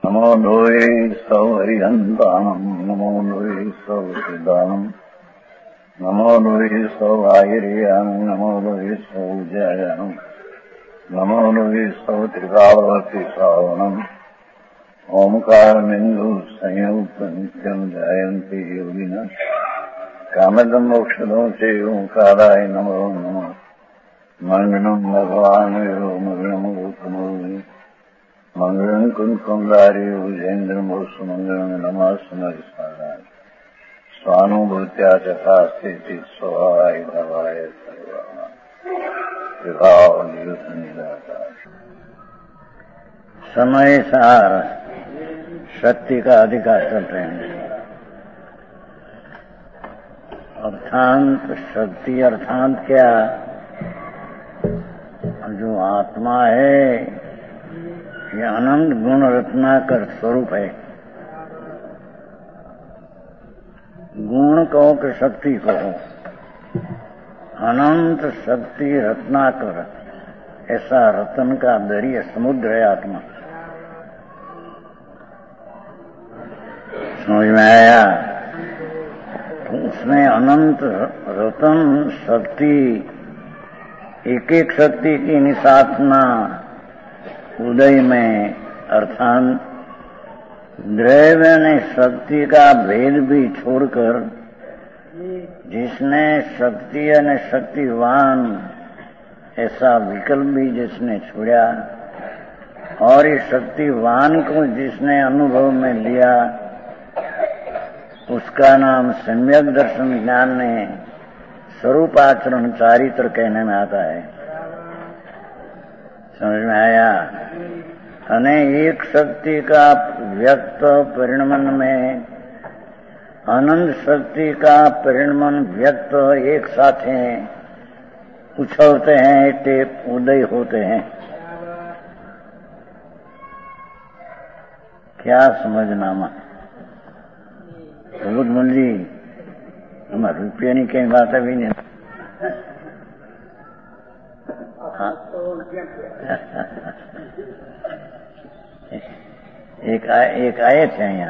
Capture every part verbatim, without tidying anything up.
नमो लोये सौहरिहन्तानम् नमो लोये सौहृदानम् नमो लोये सौआयर्यानम् नमो लोये सौजयानम् नमो लोये सौत्रिकावती श्रावणम् ओंकारमिन्दु संयुक्त नित्यम् जायन्ति योगिनः कामदम् मोक्षदम् च ओंकाराय नमो नमः मंगलम् भगवान् यो मंगलम् गौतमोनि मंगलम् कुंकुमधारी भुजेन्द्रमोसु मंगलम् नमः सुमरिसाराय स्वानुभूत्या तथा स्थिति स्वभावाय भवाय सर्वभाव। समय सार शक्ति का अधिकार चल रहे हैं। अर्थांत शक्ति अर्थांत क्या, जो आत्मा है ये अनंत गुण रत्नाकर स्वरूप है। गुण कहो कि शक्ति कहो, अनंत शक्ति रत्नाकर ऐसा रत्न का दरिया समुद्र है आत्मा। समझ में आया? तो उसमें अनंत रत्न शक्ति, एक एक शक्ति की निसाधना उदय में, अर्थात द्रव्य ने शक्ति का भेद भी छोड़कर जिसने शक्ति ने शक्तिवान ऐसा विकल्प भी जिसने छोड़ा और इस शक्तिवान को जिसने अनुभव में लिया उसका नाम सम्यक दर्शन ज्ञान ने स्वरूप आचरण चारित्र कहने में आता है। समझ में आया? अने एक शक्ति का व्यक्त परिणमन में अनंत शक्ति का परिणमन व्यक्त एक साथ हैं, उछलते हैं, टेप उदय होते हैं। क्या समझना मा बहुत मुंजी हमारे रुपये नहीं कहीं बात अभी नहीं। हाँ। एक आए एक आए थे यहाँ,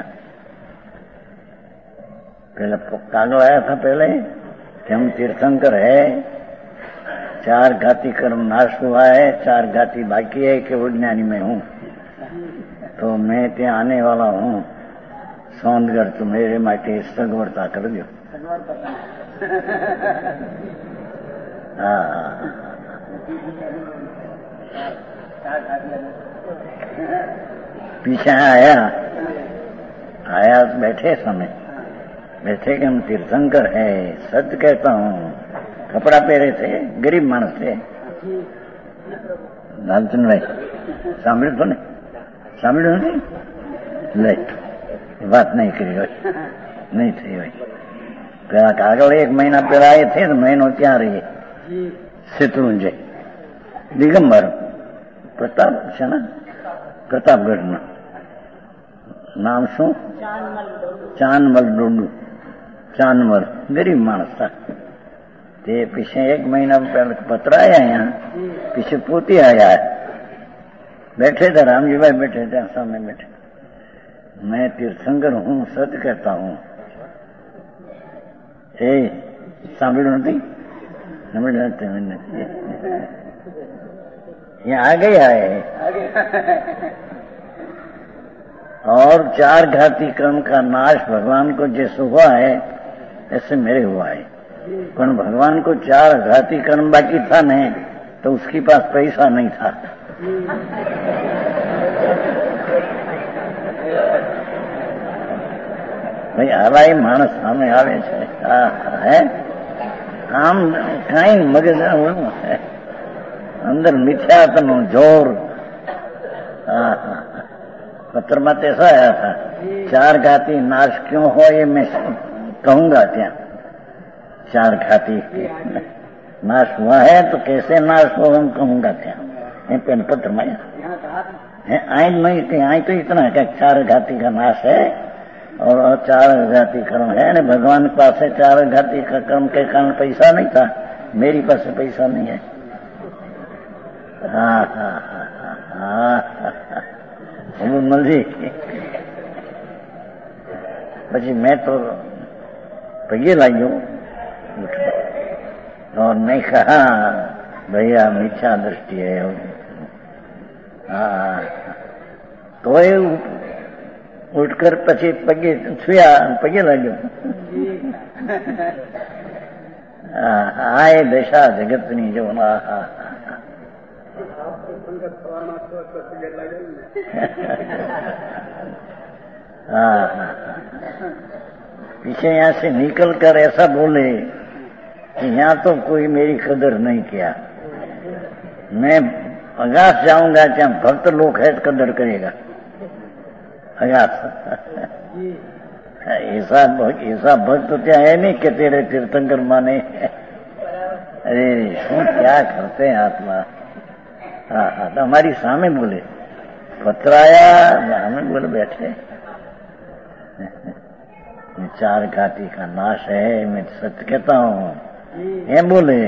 पहले कागल आया था पहले कि हम तीर्थंकर है, चार घाती कर्म नाश हुआ है, चार घाती बाकी है कि विज्ञानी में हूँ, तो मैं ત્યાં आने वाला हूँ सोनगढ़, तो मेरे माटे सगवड़ता कर दो। हाँ पीछे आया आया बैठे समय बैठे कि हम तीर्थंकर है, सच कहता हूँ। कपड़ा पहरे थे, गरीब मानस थे। लालचंद भाई सांभळ्યું तो ने सांभळ्યું नहीं ले बात नहीं करी भाई, नहीं थी भाई। પેલા કાગળ એક મહિના પેલા એ थे, મહિનો ત્યાં રહીએ શેત્રુંજય દિગંબર પ્રતાપ છે ને, પ્રતાપગઢ નું નામ શું? ચાંદમલ ડોડુ, ચાંદમલ गरीब मानस था। ते पीछे एक महीना पहले पत्र आया यहाँ, पीछे पोती आया है। बैठे थे रामजी भाई, बैठे थे सामने बैठे। मैं तीर्थंकर हूँ, सत्य कहता हूँ। ए सांभळ्યું નથી? सांभळ्યું નથી मैंने। यहाँ आ गया है और चार घाती कर्म का नाश भगवान को जैसे हुआ है ऐसे मेरे हुआ है। पर भगवान को चार घाती कर्म बाकी था नहीं, तो उसके पास पैसा नहीं था। भाई हराई मानस सामे आवे छे है, आम कई मगज है अंदर मिथ्यात्व जोर। पत्र में ऐसा आया था, चार घाती नाश क्यों हो ये मैं कहूंगा क्या। चार घाती नाश हुआ है तो कैसे नाश हो हम कहूंगा क्या। पेन पत्र में आई नहीं थी, आई तो इतना है कि चार घाती का नाश है और चार घाती कर्म है। ने भगवान के पास चार घाती का कर्म के कारण पैसा नहीं था, मेरी पास पैसा नहीं है। हाँ हाँ हाँ हाँ हाँ मल जी પછી મેં તો પગે લાગ્યો और नहीं कहा भैया मिथ्या दृष्टि है। हाँ तो उठकर पछी पगे छुया पगे लग्यो। आए दशा जगतनी जो ना हाँ पीछे यहाँ से निकल कर ऐसा बोले कि यहाँ तो कोई मेरी कदर नहीं किया, मैं अगास जाऊंगा क्या भक्त लोग है कदर करेगा अगास। ऐसा ऐसा भक्त क्या है नहीं कि तेरे तीर्थंकर माने। अरे शू क्या करते हैं आत्मा। हाँ हाँ तो हमारी सामने बोले पतराया हमें बोले बैठे चार घाटी का नाश है, मैं सच कहता हूँ ये बोले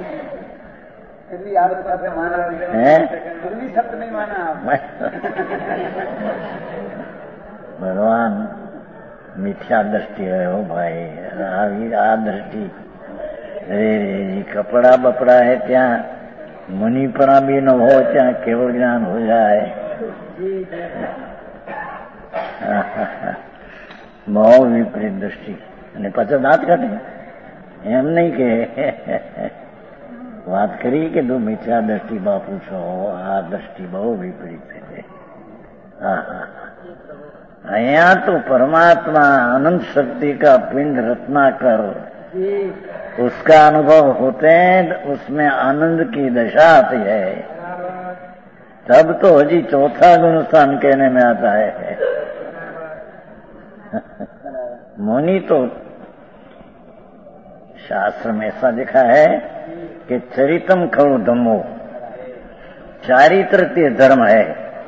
भगवान मिथ्या दृष्टि है हो भाई। आ दृष्टि अरे कपड़ा बपड़ा है त्या मुनिपना भी न हो त्या केवल ज्ञान हो जाए। બહુ વિપરીત દ્રષ્ટિ અને પાછા દાંત કાઢે એમ નહીં કે વાત કરી કે તું મિથ્યા દ્રષ્ટિ બાપુ છો, આ દ્રષ્ટિ બહુ વિપરીત છે। હા હા અહીંયા તો परमात्मा अनंत शक्ति का पिंड रत्नाकर उसका अनुभव होते हैं, उसमें आनंद की दशा आती है, तब तो हजी चौथा गुण स्थान कहने में आता है। मुनि तो शास्त्र में ऐसा लिखा है कि चरितम खलु धम्मो, चारित्र धर्म है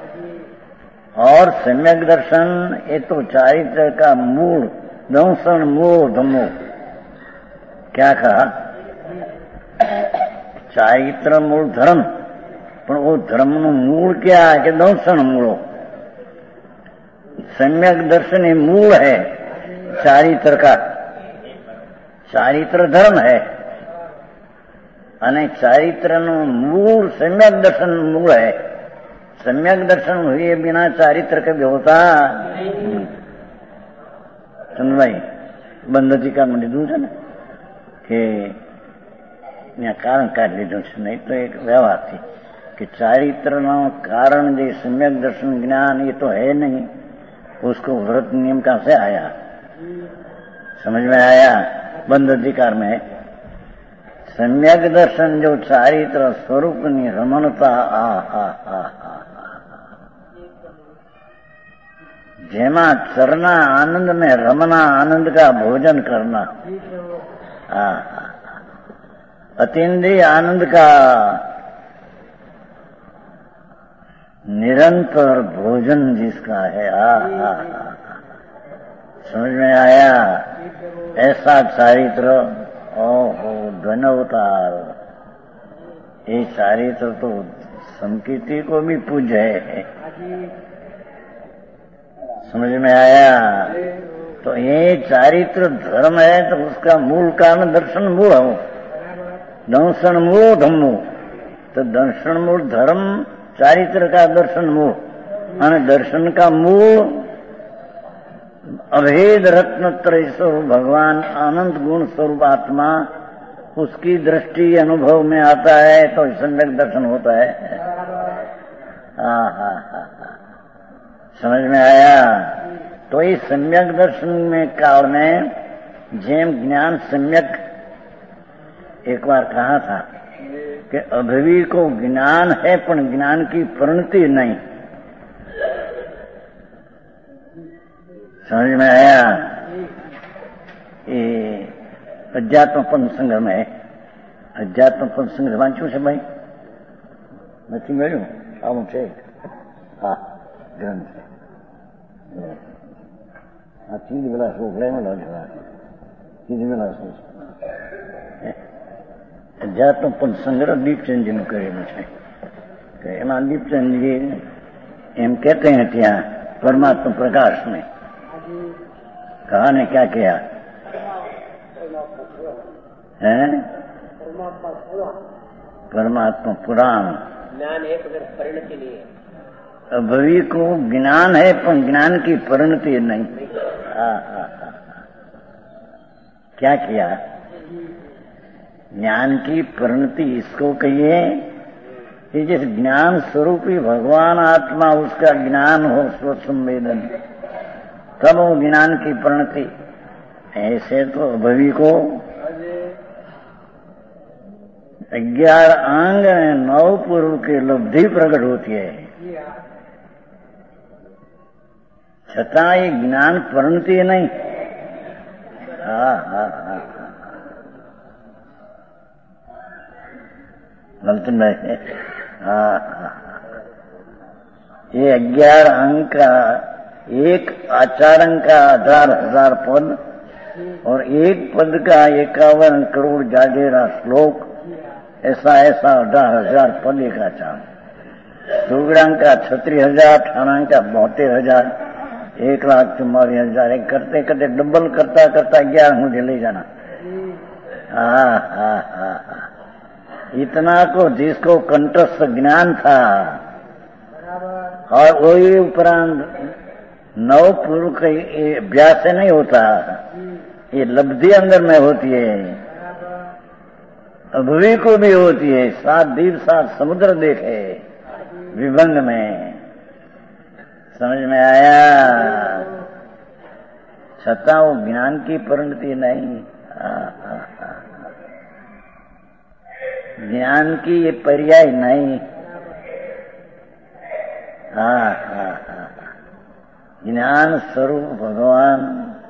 और सम्यक दर्शन ये तो चारित्र का मूल दंशन मूल धम्मो। क्या कहा? चारित्र मूल धर्म, पर वो धर्म नु मूल क्या है कि दंशन मूलो। सम्यक दर्शन ये मूल है चारित्र का, चारित्र धर्म है अने चारित्र नु मूल सम्यक दर्शन मूल है। सम्यक दर्शन हुए बिना चारित्र कभी होता सुन भाई બંધજી કામ લીધું છે ને કે ત્યાં કારણ કાઢી લીધું છે, નહીં તો એક વ્યવહારથી कि चारित्र नो कारण जो सम्यक दर्शन ज्ञान ये तो है नहीं, उसको व्रत नियम कहां से आया? समझ में आया? बंध अधिकार में सम्यक दर्शन जो चारित्र स्वरूप की रमणता आ हा हा हा जेमा चरना आनंद में रमना, आनंद का भोजन करना, हा अतीन्द्रिय आनंद का निरंतर भोजन जिसका है, आ, आ, आ, समझ में आया? ऐसा चारित्र ओहो धनवतार, ये चारित्र तो संकीर्ति को भी पूज्य है। समझ में आया? तो ये चारित्र धर्म है तो उसका मूल कारण दर्शन मूल हो, दंशन मूल धम्मो। तो दर्शन मूल धर्म चारित्र का दर्शन मूल, और दर्शन का मूल अभेद रत्न त्रय स्वरूप भगवान अनंत गुण स्वरूप आत्मा, उसकी दृष्टि अनुभव में आता है तो सम्यक दर्शन होता है। हाँ हाँ हाँ समझ में आया? तो इस सम्यक दर्शन में काल में जेम ज्ञान सम्यक एक बार कहा था कि अभवी को ज्ञान है पर ज्ञान की परिणति नहीं। समझ में आया? ये अध्यात्म पंथ संग्रह है, अध्यात्म पंथ संग्रह वांचू से भाई नहीं मिलू आવું છે। हाँ ग्रंथ आ चीज विलास मोकलायेलो છે, चीज विलास अध्यात्म पंथ संग्रह दीपचंद નું કરેલું છે કે એમાં दीपचंद એમ कहते हैं ત્યાં परमात्मा प्रकाश में कहा ने क्या किया है? परमात्मा पुराण ज्ञान है तो परिणति नहीं है। अभवी को ज्ञान है पर ज्ञान की परिणति नहीं। हाँ हाँ हाँ क्या किया? ज्ञान की परिणति इसको कहिए कि जिस ज्ञान स्वरूपी भगवान आत्मा उसका ज्ञान हो स्वसंवेदन, तब वो ज्ञान की परिणति। ऐसे तो अभवी को ग्यारह अंग नौ पूर्व की लब्धि प्रकट होती है, छठा ये ज्ञान परिणति नहीं। हाँ हाँ हाँ मलतन भाई, हाँ हाँ ये ग्यारह अंक का एक आचारण का हजार हजार पद और एक पद का इक्यावन करोड़ जागेरा श्लोक, ऐसा ऐसा अठारह हजार पद एक आचारण। सुगड़ांग का छत्तीस हजार, ठाणांग का बहत्तर हजार, एक लाख चुम्बालीस हजार। एक करते करते डबल करता करता ग्यारह मुझे ले जाना। हाँ हाँ हाँ हाँ इतना को जिसको कंठस्थ ज्ञान था और वही उपरांत नौ पूर्व के अभ्यास से नहीं होता, ये लब्धि अंदर में होती है, अभवी को भी होती है। सात द्वीप सात समुद्र देखे विभंग में, समझ में आया? छठा वो ज्ञान की परिणति नहीं। ज्ञान की ये पर्याय नहीं। हाँ हाँ हाँ ज्ञान स्वरूप भगवान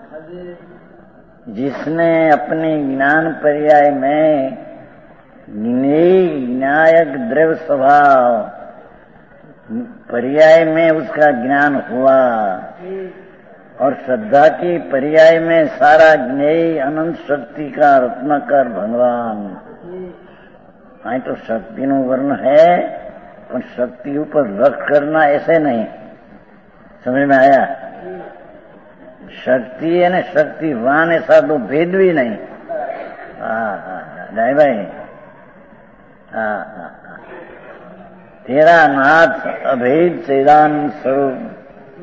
जिसने अपने ज्ञान पर्याय में ज्ञेय न्यायक द्रव्य स्वभाव पर्याय में उसका ज्ञान हुआ और श्रद्धा की पर्याय में सारा ज्ञेय अनंत शक्ति का रत्नाकर भगवान। हाँ तो शक्ति नो वर्ण है पर शक्ति ऊपर रख करना ऐसे नहीं। समझ में आया? शक्ति है न शक्तिवान ऐसा तो भेद भी नहीं। हाँ हाँ नहीं भाई, हाँ हाँ तेरा नाथ अभेद चेदान स्वरूप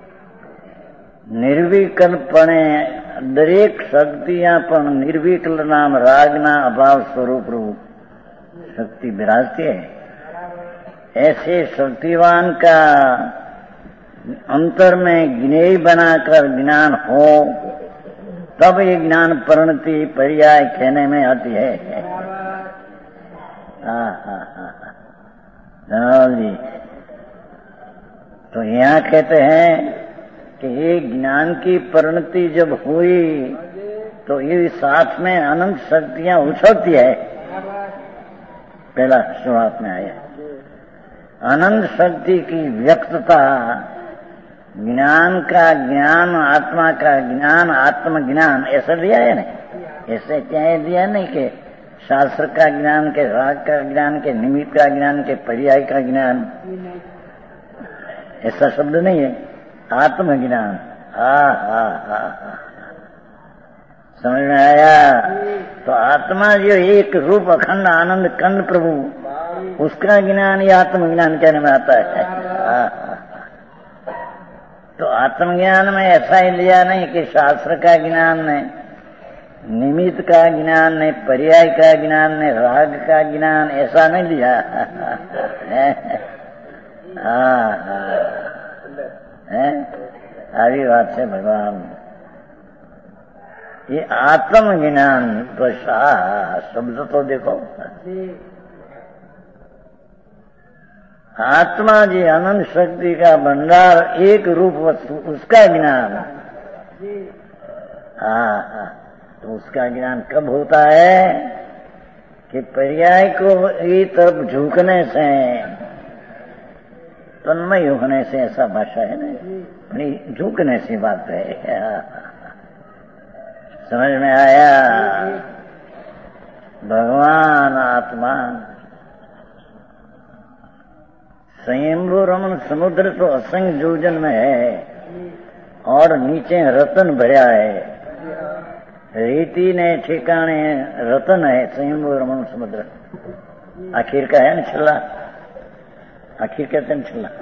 निर्विकल्पणे दरेक शक्तियां पण निर्विकल नाम रागना अभाव स्वरूप रूप शक्ति विराजती है। ऐसे शक्तिवान का अंतर में ज्ञेय बनाकर ज्ञान हो तब ये ज्ञान परिणति पर्याय कहने में आती है। हाँ हाँ हाँ धन्यवाद जी। तो यहाँ कहते हैं कि ये ज्ञान की परिणति जब हुई तो ये साथ में अनंत शक्तियां उछलती है। पहला शुरुआत में आया अनंत शक्ति की व्यक्तता, ज्ञान का ज्ञान, आत्मा का ज्ञान, आत्मज्ञान ऐसा दिया है नहीं। ऐसे क्या दिया नहीं कि शास्त्र का ज्ञान, के राग का ज्ञान, के निमित्त का ज्ञान, के पर्याय का ज्ञान, ऐसा शब्द नहीं है। आत्मज्ञान। हा हा हा हा समझ में आया? तो आत्मा जो एक रूप अखंड आनंद कंद प्रभु, उसका ज्ञान ही आत्मज्ञान कहने में आता है। हा हा तो आत्मज्ञान में ऐसा ही लिया नहीं कि शास्त्र का ज्ञान ने, निमित्त का ज्ञान ने, पर्याय का ज्ञान ने, राग का ज्ञान, ऐसा नहीं लिया। हाँ हाँ आवी बात है भगवान। ये आत्मज्ञान तो शब्द तो देखो, आत्मा जी अनंत शक्ति का भंडार, एक रूप वस्तु, उसका ज्ञान। हाँ हाँ तो उसका ज्ञान कब होता है कि पर्याय को एक तरफ झुकने से, तन्मय होने से, ऐसा भाषा है ना, झुकने से बात है। समझ में आया? भगवान आत्मा स्वयंभू रमन समुद्र तो असंग योजन में है और नीचे रतन भरा है। रीति ने ठिकाने रतन है, स्वयंभू रमण समुद्र आखिर का है न छल्ला, आखिर कहते हैं छल्ला,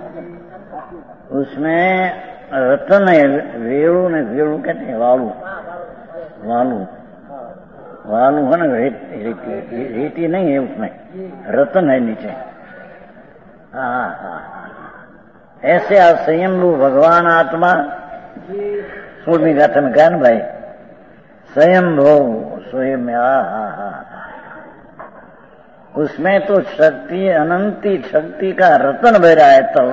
उसमें रतन है। वेणु ने वेणु कहते हैं वालू, वालू वालू है ना, रीति रीति नहीं है उसमें, रतन है नीचे। हाँ हाँ, ऐसे आज स्वयंभू भगवान आत्मा सोलहवीं गाथा में कहा ना भाई, स्वयंभू स्वयं। हा हा हा, उसमें तो शक्ति अनंती शक्ति का रतन भरा है। तो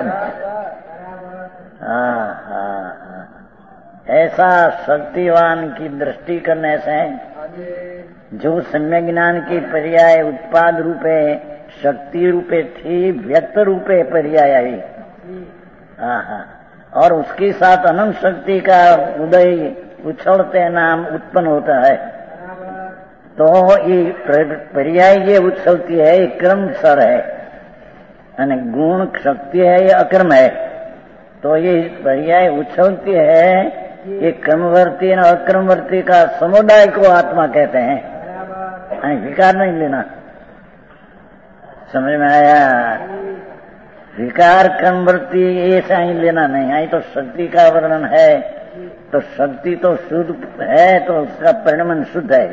हाँ हाँ, ऐसा शक्तिवान की दृष्टि करने से जो सम्यक ज्ञान की पर्याय उत्पाद रूपे शक्ति रूपे थी, व्यक्त रूपे पर्याय आई। हाँ हाँ, और उसके साथ अनंत शक्ति का उदय उछलते नाम उत्पन्न होता है। तो ये पर्याय ये उछलती है, ये क्रमशर है, यानी गुण शक्ति है, ये अक्रम है। तो ये पर्याय उछलती है, ये क्रमवर्ती और अक्रमवर्ती का समुदाय को आत्मा कहते हैं। विकार नहीं लेना, समझ में आया? विकार क्रमवर्ती ऐसा ही लेना नहीं। आई तो शक्ति का वर्णन है, तो शक्ति तो शुद्ध है, तो उसका परिणमन शुद्ध है।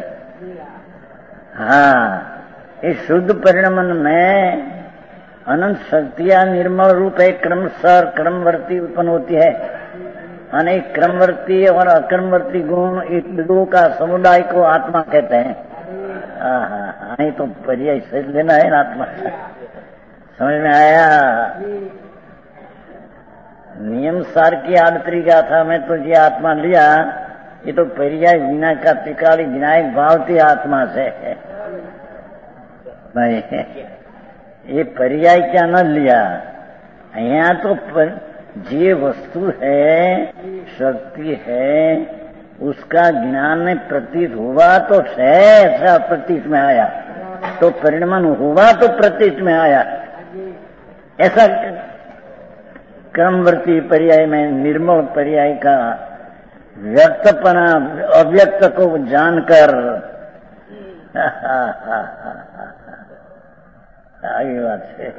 हाँ, इस शुद्ध परिणमन में अनंत शक्तियां निर्मल रूप है, क्रमशर क्रमवर्ती उत्पन्न होती है। अनेक क्रमवर्ती और अक्रमवर्ती गुण एक दो का समुदाय को आत्मा कहते हैं। हाँ हाँ हाँ, तो पर्याय से लेना है ना आत्मा। समझ में आया? नियम सार की आदत्री गाथा में तो ये आत्मा लिया, ये तो पर्याय विनायक का त्रिकाली विनायक भावती आत्मा से है भाई। ये पर्याय क्या न लिया, यहाँ तो पर, जे वस्तु है शक्ति है उसका ज्ञान में प्रतीत हुआ तो है, ऐसा प्रतीत में आया, तो परिणमन हुआ तो प्रतीत में आया। ऐसा क्रमवर्ती पर्याय में निर्मल पर्याय का व्यक्तपना अव्यक्त को जानकर आगे बात है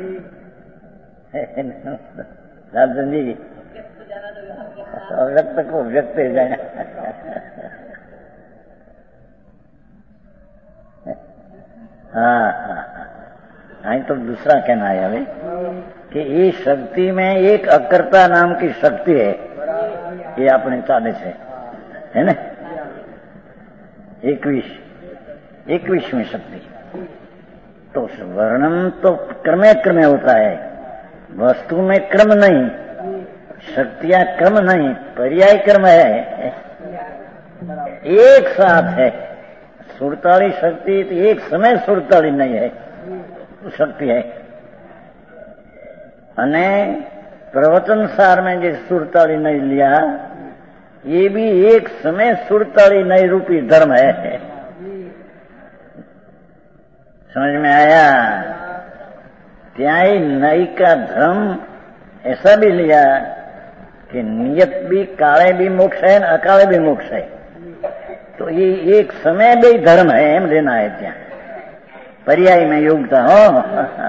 राजन जी, अव्यक्त को व्यक्त हो जाए। हाँ हाँ हाँ, तो दूसरा कहना है अभी कि ये शक्ति में एक अकर्ता नाम की शक्ति है, ये अपने चालीस है, है ना? इक्कीस इक्कीस में शक्ति, तो वर्णन तो क्रमे क्रमे होता है, वस्तु में क्रम नहीं, शक्तियां क्रम नहीं, पर्याय क्रम है, एक साथ है। सुरताली शक्ति तो एक समय सुरताली नहीं है, शक्ति है। अने प्रवचन सार में जो सुरताली नहीं लिया, ये भी एक समय सुरताली नहीं रूपी धर्म है। समझ में आया? त्याई नई का धर्म ऐसा भी लिया कि नियत भी काले भी मोक्ष है, अकाले भी मोक्ष है। तो ये एक समय भी धर्म है, एम लेना है। त्या पर्याय में योग्यता हो।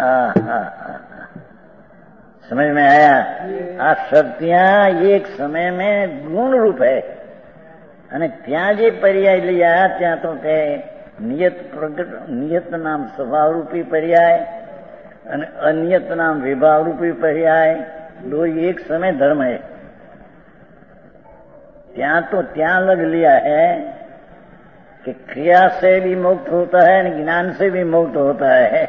समझ में आया? आ शक्तियां एक समय में गुण रूप है, અને ત્યાં જે પર્યાય લઈ આવ્યા ત્યાં તો તે નિયત પ્રગટ નિયત નામ સ્વભાવરૂપી પર્યાય અને અનિયત નામ વિભાવરૂપી પર્યાય, दो एक समय धर्म है। ત્યાં तो ત્યાં लग लिया है कि क्रिया से भी मुक्त होता है और ज्ञान से भी मुक्त होता है।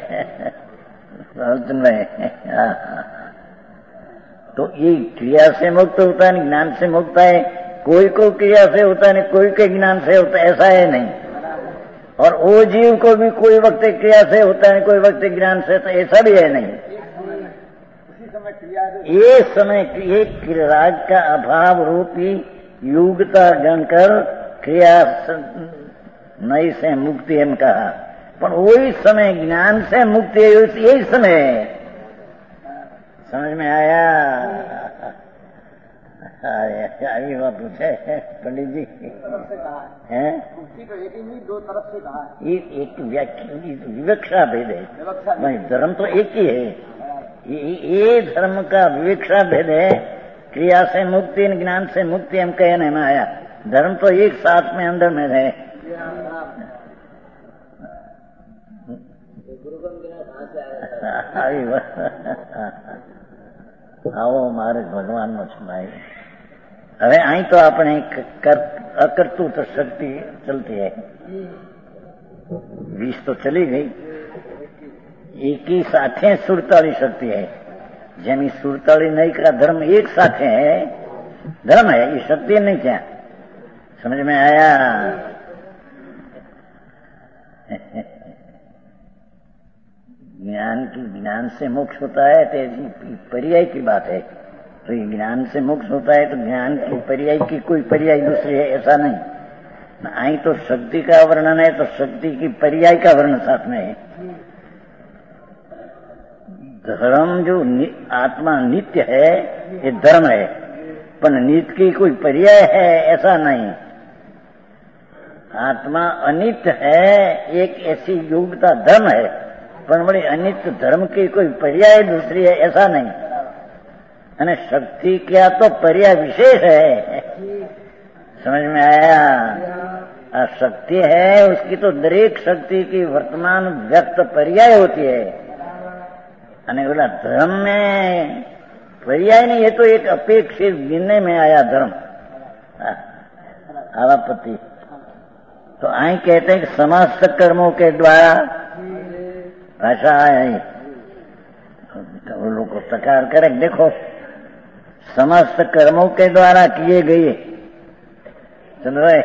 तो ये क्रिया से मुक्त होता है, ज्ञान से मुक्त है। कोई को क्रिया से होता है, कोई के ज्ञान से होता है, ऐसा है नहीं। और वो जीव को भी कोई वक्त क्रिया से होता है, कोई वक्त ज्ञान से, तो ऐसा भी है नहीं। ये समय एक राग का अभाव रूपी युगता गणकर क्रिया नई से मुक्ति एम कहा, पर वही समय ज्ञान से मुक्ति यही समय। समझ में आया? अभी वह पूछे पंडित जी हैं दो तरफ से कहा एक व्याख्या विवक्षा भेद है, नहीं धर्म तो एक ही है। ये धर्म का विवक्षा भेद है। क्रिया से मुक्ति ज्ञान से मुक्ति हम कहने में आया, धर्म तो एक साथ में अंदर में है। આવો મારે ભગવાનનો છે ભાઈ। હવે અહીં તો આપણે અકર્તૃ શક્તિ ચલતી है, बीस तो चली गई, एक ही साथे सुरताली शक्ति है। જેની सुरताली नहीं का धर्म एक साथे है, धर्म है, ये शक्ति नहीं क्या? समझ में आया? ज्ञान की ज्ञान से मोक्ष होता है तो ऐसी पर्याय की बात है। तो ये ज्ञान से मोक्ष होता है तो ज्ञान की पर्याय की कोई पर्याय दूसरी है ऐसा नहीं। आई तो शक्ति का वर्णन है तो शक्ति की पर्याय का वर्णन साथ में है। धर्म जो नि, आत्मा नित्य है ये धर्म है, पर नित्य की कोई पर्याय है ऐसा नहीं। आत्मा अनित्य है, एक ऐसी योग्यता धर्म है, पर बड़ी अनित्य धर्म की कोई पर्याय दूसरी है ऐसा नहीं। અને शक्ति क्या तो पर्याय विशेष है। समझ में आया? शक्ति है उसकी तो दरेक शक्ति की वर्तमान व्यक्त पर्याय होती है। અને बोला धर्म में पर्याय नहीं, ये तो एक अपेक्षित गिनने में आया धर्म। आवापति तो आई कहते हैं कि समस्त कर्मों के द्वारा भाषा है तो वो लोग को प्रकार करे। देखो समस्त कर्मों के द्वारा किए गए, सुन रहे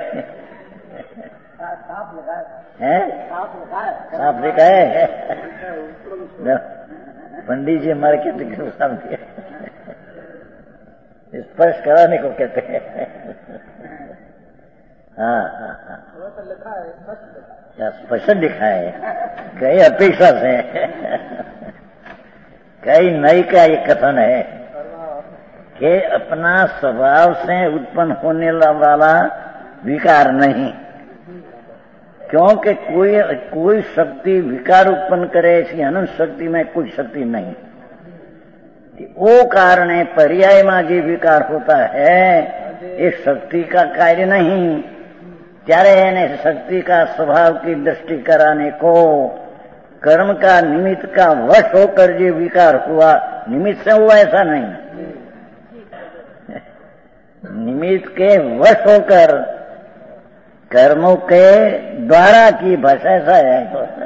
हैं? साफ लिखा है, पंडित जी हमारे कहते हैं सामने स्पर्श कराने को कहते हैं। हाँ हाँ हाँ स्पष्ट लिखा है, कई अपेक्षा से, कई नई का ये कथन है कि अपना स्वभाव से उत्पन्न होने वाला विकार नहीं, क्योंकि कोई कोई शक्ति विकार उत्पन्न करे ऐसी अनंत शक्ति में कोई शक्ति नहीं। वो कारण है पर्याय में जो विकार होता है ये शक्ति का कार्य नहीं। ત્યારે એને शक्ति का स्वभाव की दृष्टि कराने को कर्म का निमित्त का वश होकर जो विकार हुआ निमित्त से हुआ ऐसा नहीं, निमित्त के वश होकर कर्मों के द्वारा की भाषा ऐसा है।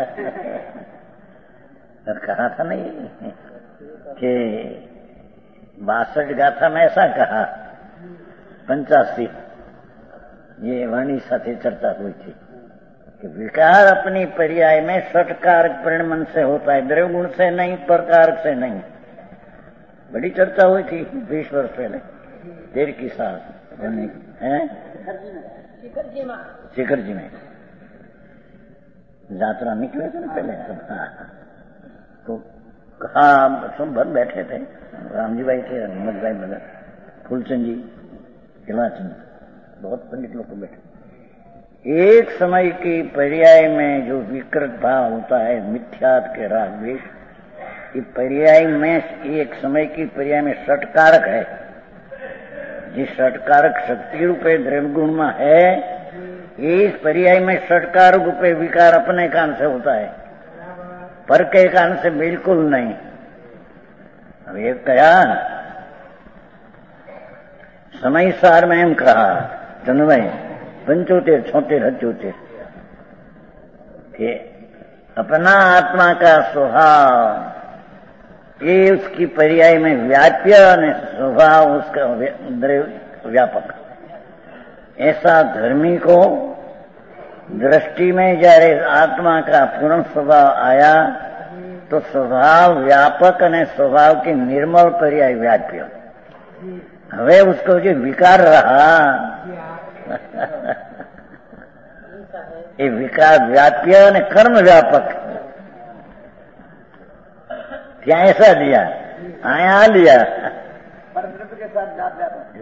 तो कहा था नहीं कि बासठ गाथा में ऐसा कहा, पंचासी ये वाणी साथे चर्चा हुई थी कि विकार अपनी पर्याय में षटकारक परिणमन से होता है, द्रव्य गुण से नहीं, प्रकारक से नहीं। बड़ी चर्चा हुई थी बीस वर्ष पहले देर की साथ है शिखर जी में यात्रा निकले थे ना पहले। तो कहा सब भर बैठे थे, रामजी भाई थे, हिम्मत भाई मदर, फूलचंद जी, हिलाचंद, बहुत पंडित लोग को बैठे। एक समय की पर्याय में जो विकृत भाव होता है मिथ्यात के राग द्वेष, ये पर्याय में एक समय की पर्याय में षटकारक है। जिस षटकारक शक्ति रूपे द्रव्य गुण में है, इस पर्याय में षटकार रूपे विकार अपने कारण से होता है, पर के कारण से बिल्कुल नहीं। अब ये कहा समय सार में एम कहा चंद्रभाई पंचोतेर छोतेर हचोतेर कि अपना आत्मा का स्वभाव ये उसकी पर्याय में व्याप्य और स्वभाव उसका व्यापक। ऐसा धर्मी को दृष्टि में जયારે आत्मा का पूर्ण स्वभाव आया तो स्वभाव व्यापक और स्वभाव की निर्मल पर्याय व्याप्य। હવે उसको जो विकार रहा ये विकार व्याप्य और कर्म व्यापक। क्या ऐसा दिया आया लिया के साथ जात जाता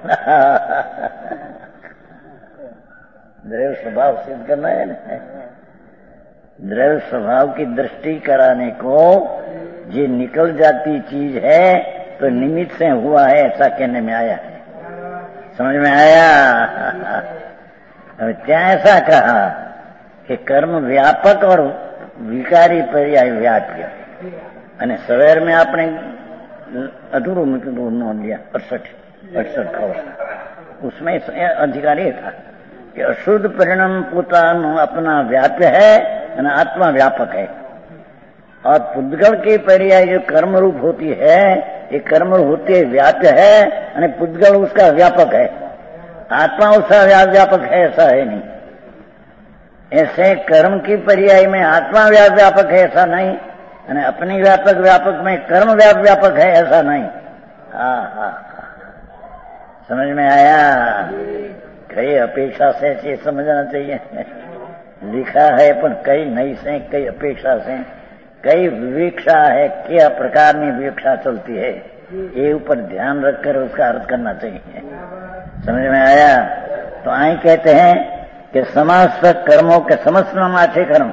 द्रव्य स्वभाव सिद्ध करना है ना। द्रव्य स्वभाव की दृष्टि कराने को ये निकल जाती चीज है तो निमित्त से हुआ है ऐसा कहने में आया है। समझ में आया? क्या ऐसा कहा कि कर्म व्यापक और विकारी पर्याय व्याप्य અને સવેર में आपने अधूरो मीठું नोन लिया अड़सठ अड़सठ का उसमें अधिकार ये था कि अशुद्ध परिणाम પોતાનું अपना व्याप्य है અને आत्मा व्यापक है और पुद्गल की पर्याय जो कर्म रूप होती है ये कर्म होती है व्याप्य है અને पुद्गल उसका व्यापक है। आत्मा उसका व्यापक है ऐसा है नहीं। ऐसे कर्म की पर्याय में आत्मा व्यापक है ऐसा नहीं અને अपनी व्यापक व्यापक में कर्म व्याप व्यापक है ऐसा नहीं। हाँ हाँ समझ में आया? कई अपेक्षा से ये समझना चाहिए। लिखा है पर कई नहीं से कई अपेक्षा से कई विवेक्षा है क्या प्रकार में विवेक्षा चलती है ये ऊपर ध्यान रखकर उसका अर्थ करना चाहिए। समझ में आया? तो आई कहते हैं कि समस्त कर्मों के समस्त नामाचे कर्म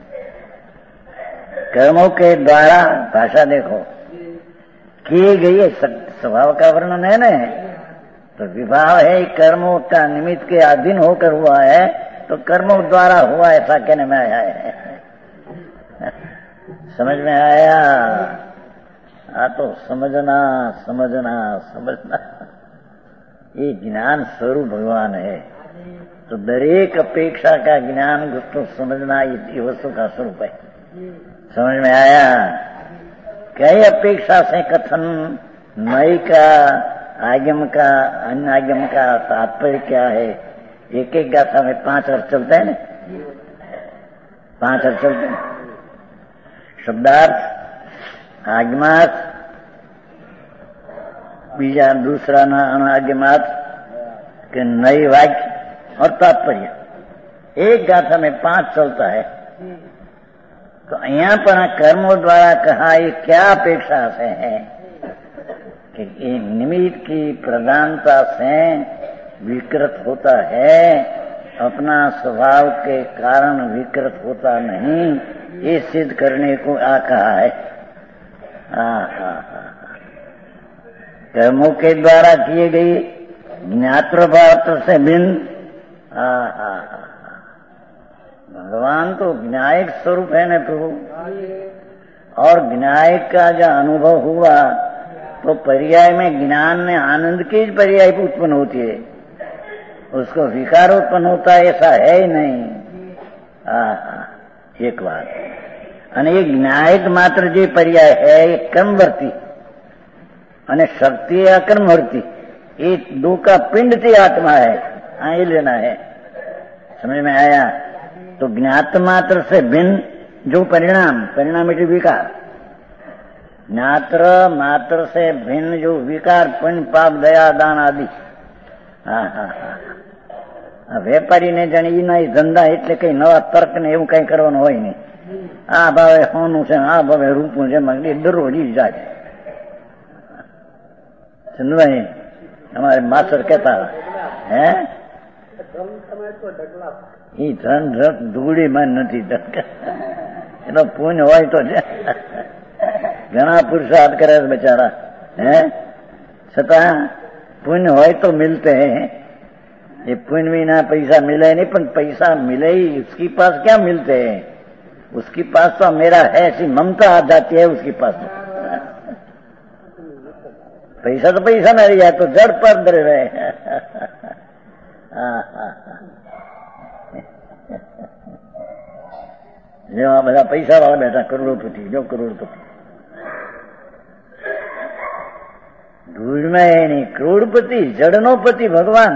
कर्मों के द्वारा भाषा देखो किए गई स्वभाव का वर्णन है ना। तो विवाह है कर्मों का निमित्त के अधीन होकर हुआ है तो कर्मों द्वारा हुआ ऐसा कहने में आया है। समझ में आया? आ तो समझना समझना समझना ये ज्ञान स्वरूप भगवान है। तो दरेक अपेक्षा का ज्ञान तो समझना ये वस्तु का स्वरूप है। समझ में आया? कई अपेक्षा से कथन नई का आगम का अन्य आगम का तात्पर्य क्या है। एक एक गाथा में पांच अर्थ चलते हैं ना, पांच अर्थ चलते हैं। शब्दार्थ आगमार्थ बीजा दूसरा ना अनागमार्थ के नई वाक्य और तात्पर्य एक गाथा में पांच चलता है। तो यहाँ पर कर्मों द्वारा कहा ये क्या अपेक्षा से है कि ये निमित्त की प्रधानता से विकृत होता है अपना स्वभाव के कारण विकृत होता नहीं ये सिद्ध करने को आ कहा है। हाँ हाँ हाँ कर्मों के द्वारा किए गई ज्ञातृपात्र से भिन्न। हाँ हाँ हाँ भगवान तो ज्ञायक स्वरूप है न प्रभु। और ज्ञायक का जो अनुभव हुआ तो पर्याय में ज्ञान में आनंद की पर्याय उत्पन्न होती है उसको विकार उत्पन्न होता है ऐसा है ही नहीं। हाँ एक बात અને एक न्यायिक मात्र जो पर्याय है ये कर्मवर्ती અને शक्ति अकर्मवर्ती ये दो का पिंड थी आत्मा है। हाँ ये लेना है। समझ में आया? तो ज्ञात मात्र से भिन्न जो परिणाम परिणाम એટલે विकार ज्ञात्र मात्र से भिन्न जो विकार पुण्य पाप दया दान आदि। हाँ हाँ हाँ વેપારી ને જાણે એના ધંધા એટલે કઈ નવા તર્ક ને એવું કઈ કરવાનું હોય નહીં। આ ભાવે સોનું છે આ ભાવે રૂપું છે દરરોજ જ જાય। ચંદભાઈ અમારે માસ્ટર કહેતા હે એ ધન રથ ધૂળીમાં નથી એનો પુણ્ય હોય તો છે ઘણા પુરુષાર્થ કરે બેચારા હે છતાં पुण्य हो तो मिलते हैं। ये पुण्य बिना पैसा मिले नहीं पर पैसा मिले ही उसके पास क्या मिलते हैं उसके पास तो मेरा है ऐसी ममता आ जाती है उसके पास तो। पैसा तो पैसा नहीं जाए तो जड़ पर दर रहे। जो आ बड़ा पैसा वाला बैठा करोड़पति जो करोड़पति धूल में है नहीं करोड़पति जड़नो पति भगवान।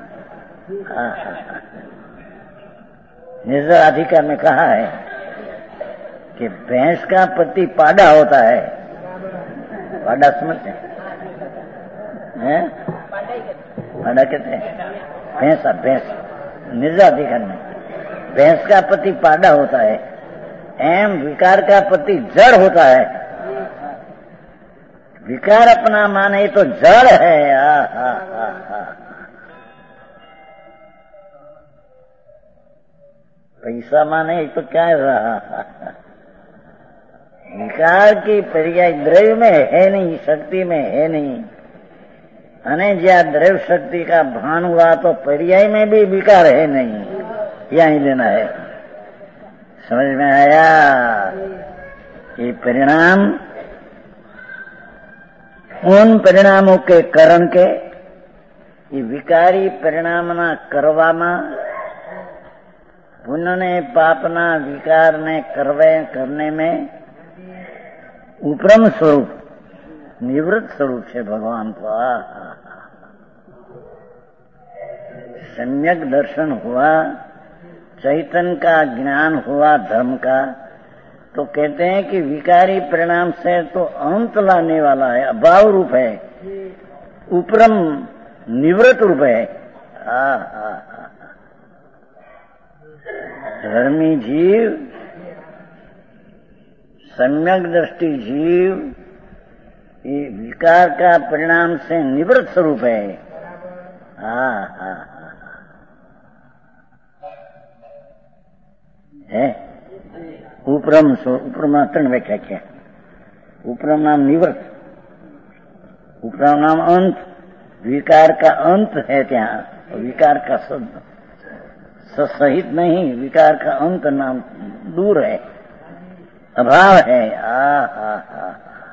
निज अधिकार में कहा है कि भैंस का पति पाड़ा होता है। पाड़ा समझते हैं? पाड़ा कहते हैं भैंस भैंस निज अधिकार में भैंस का पति पाड़ा होता है एम विकार का पति जड़ होता है। विकार अपना माने तो जड़ है। आ, आ, आ, आ। पैसा माने तो क्या रहा? विकार की पर्याय द्रव्य में है नहीं, शक्ति में है नहीं। अने ज्या द्रव्य शक्ति का भान हुआ तो पर्याय में भी विकार है नहीं, यही लेना है। समझ में आया? ये परिणाम उन परिणामों के कारण के ये विकारी परिणामना करवामा पुण्य ने पापना विकार ने करवे करने में उपरम स्वरूप निवृत्त स्वरूप है भगवान को। सम्यक दर्शन हुआ, चैतन्य का ज्ञान हुआ धर्म का, तो कहते हैं कि विकारी परिणाम से तो अंत लाने वाला है, अभाव रूप है, उपरम निवृत्त रूप है। आ, आ, आ, धर्मी जीव, सम्यक दृष्टि जीव ये विकार का परिणाम से निवृत्त स्वरूप है। हाँ हाँ है उपरम उपरमा तीन व्याख्या क्या? उपरम नाम निवृत्त, उपरम नाम अंत, विकार का अंत है ત્યાં, विकार का सहित नहीं, विकार का अंत नाम दूर है, अभाव है। आ हा हा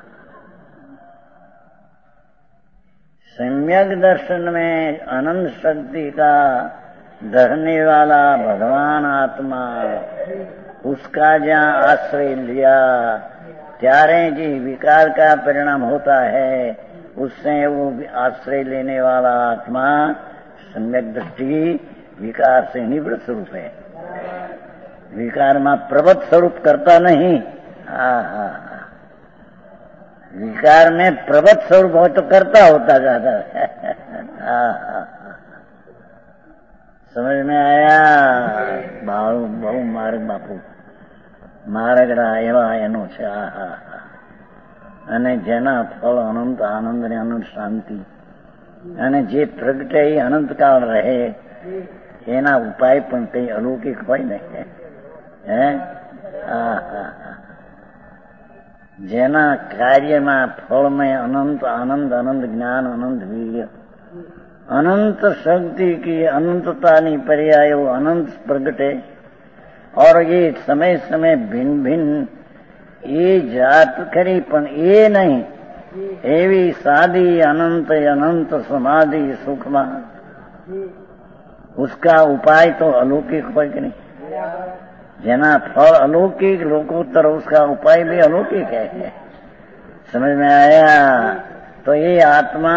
सम्यक दर्शन में अनंत शक्ति का धरने वाला भगवान आत्मा, उसका जहाँ आश्रय लिया त्यारे जी विकार का परिणाम होता है, उससे वो आश्रय लेने वाला आत्मा सम्यक दृष्टि विकार से निवृत्त स्वरूप है। विकार में प्रबत स्वरूप करता नहीं। हाँ हाँ विकार में प्रबत स्वरूप हो तो करता होता ज्यादा। हाँ हाँ समझ में आया? बहु बहु मार्ग बापू માર્ગડા એવા એનો છે। આ હા હા અને જેના ફળ અનંત આનંદ ને અનંત શાંતિ અને જે પ્રગટે એ અનંતકાળ રહે એના ઉપાય પણ કઈ અલૌકિક હોય ને હે। હા હા જેના કાર્યમાં ફળમાં અનંત આનંદ અનંત જ્ઞાન અનંત વીર્ય अनंत शक्ति की अनंततानी पर्यायो अनंत प्रगटे और ये समय समय भिन्न भिन्न ये जात खरी पण ये नहीं एवी सादी अनंत अनंत समाधि सुखमा उसका उपाय तो अलौकिक हो कि नहीं? जना फल अलौकिक लोकोत्तर उसका उपाय भी अलौकिक है। समझ में आया? तो ये आत्मा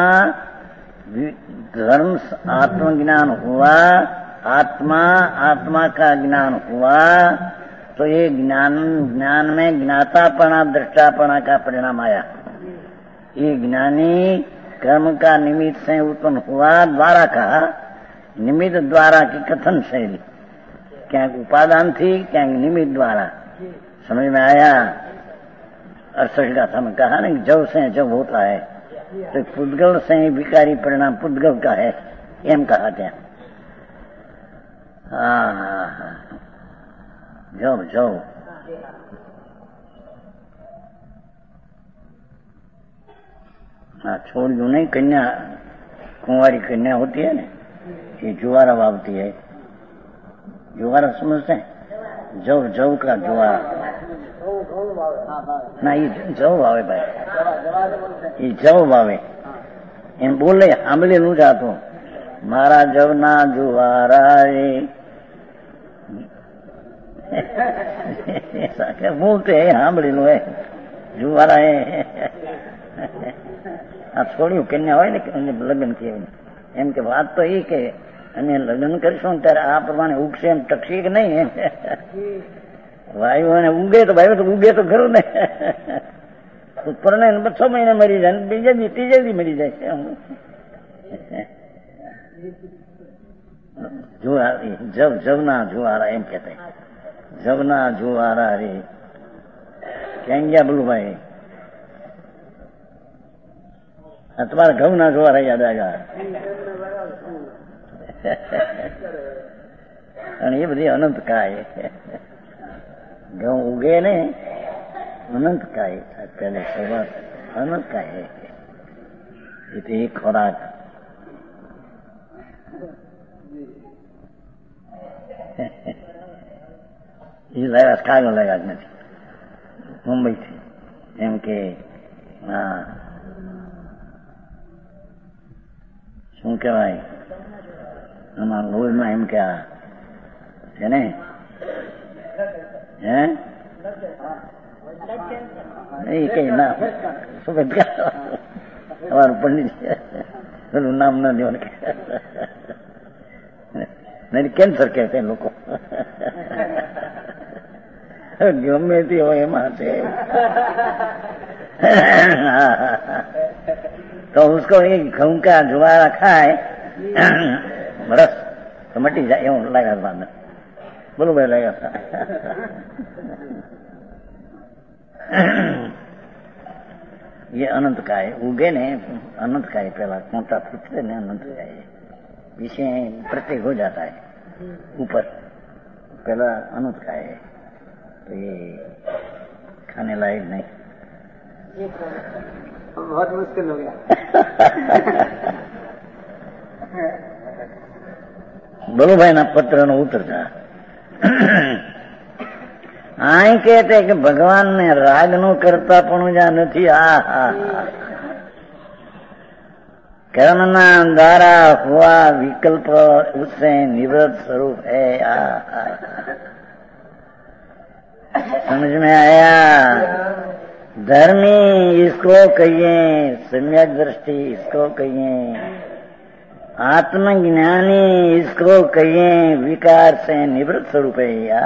धर्म आत्मज्ञान हुआ, आत्मा आत्मा का ज्ञान हुआ तो ये ज्ञान ज्ञान में ज्ञातापना दृष्टापना का परिणाम आया। ये ज्ञानी कर्म का निमित्त से उत्पन्न हुआ, द्वारा का निमित्त द्वारा की कथन शैली, क्या उपादान थी क्या निमित्त द्वारा। समझ में आया? अड़सठ गाथा में कहा ना जब से जब होता है तो पुद्गल से ही विकारी परिणाम पुद्गल का है, एम कहा था। हाँ हाँ हाँ जाओ जाओ हाँ छोड़ियो नहीं, कन्या कुंवारी कन्या होती है ना, ये जुआरा वावती है। जुआरा समझते हैं? जव जव का जुआरा ना, ये जव वावे भाई, ये जव वावे एम बोले सामले नु जातो मारा जवना जुआरा रे ऐसा बोलते है, सामले नु है जुआरा है। आ छोड़ियो कन्या હોય ને લગ્ન કે એમ કે વાત તો એ કે અને લગ્ન કરશું ત્યારે આ પ્રમાણે ઉગશે એમ ટકશે કે નહીં? વાયુ અને ઉગે તો ભાઈ તો ઉગે તો ખરું ને, પરણે છ મહિને મરી જાય, બીજા દી ત્રીજા દી મરી જાય છે। जुआरी जब जवना जुआरा एम कहते हैं, जवना जुआरा रे क्या बोलू भाई? तुम्हारा घઉં ના જોવા રહી યાદ આવ્યા અને એ બધી અનંત કાય ઘઉં ઉગે ને અનંત કાય પહેલે શરૂઆત અનંત કાય એટલે એ ખોરાક એ લાવ્યા કાગળ લાવ્યા જ નથી મુંબઈથી એમ કે હા શું કહેવાય આમાં લોહીમાં એમ કે આ છે ને હે એ કઈ ના શું અમારું પંડિત પેલું નામ ના દેવાનું નહીં કેન્સર કે છે લોકો ગમે તે હોય એમાં છે तो उसको ये घऊं का जुवारा खाए रस तो मटी जाए यूं लगा बाद बोलो भाई लगा था ये अनंत का है उगे ने अनंत का है पहला मोटा फूटते ने अनंत का है पीछे प्रत्येक हो जाता है ऊपर पहला अनंत का है तो ये खाने लायक नहीं बहुत मुश्किल हो गया बोलो भाई ना पत्र नो उतरता आए कहते कि भगवान ने राग नो करता पण जा नहीं आ कर्म ना द्वारा हुआ विकल्प उससे निवृत्त स्वरूप है आ, आ, समझ में आया धर्मी इसको कहिए सम्यक दृष्टि इसको कहिए आत्मज्ञानी इसको कहिए विकार से निवृत्त स्वरूप है या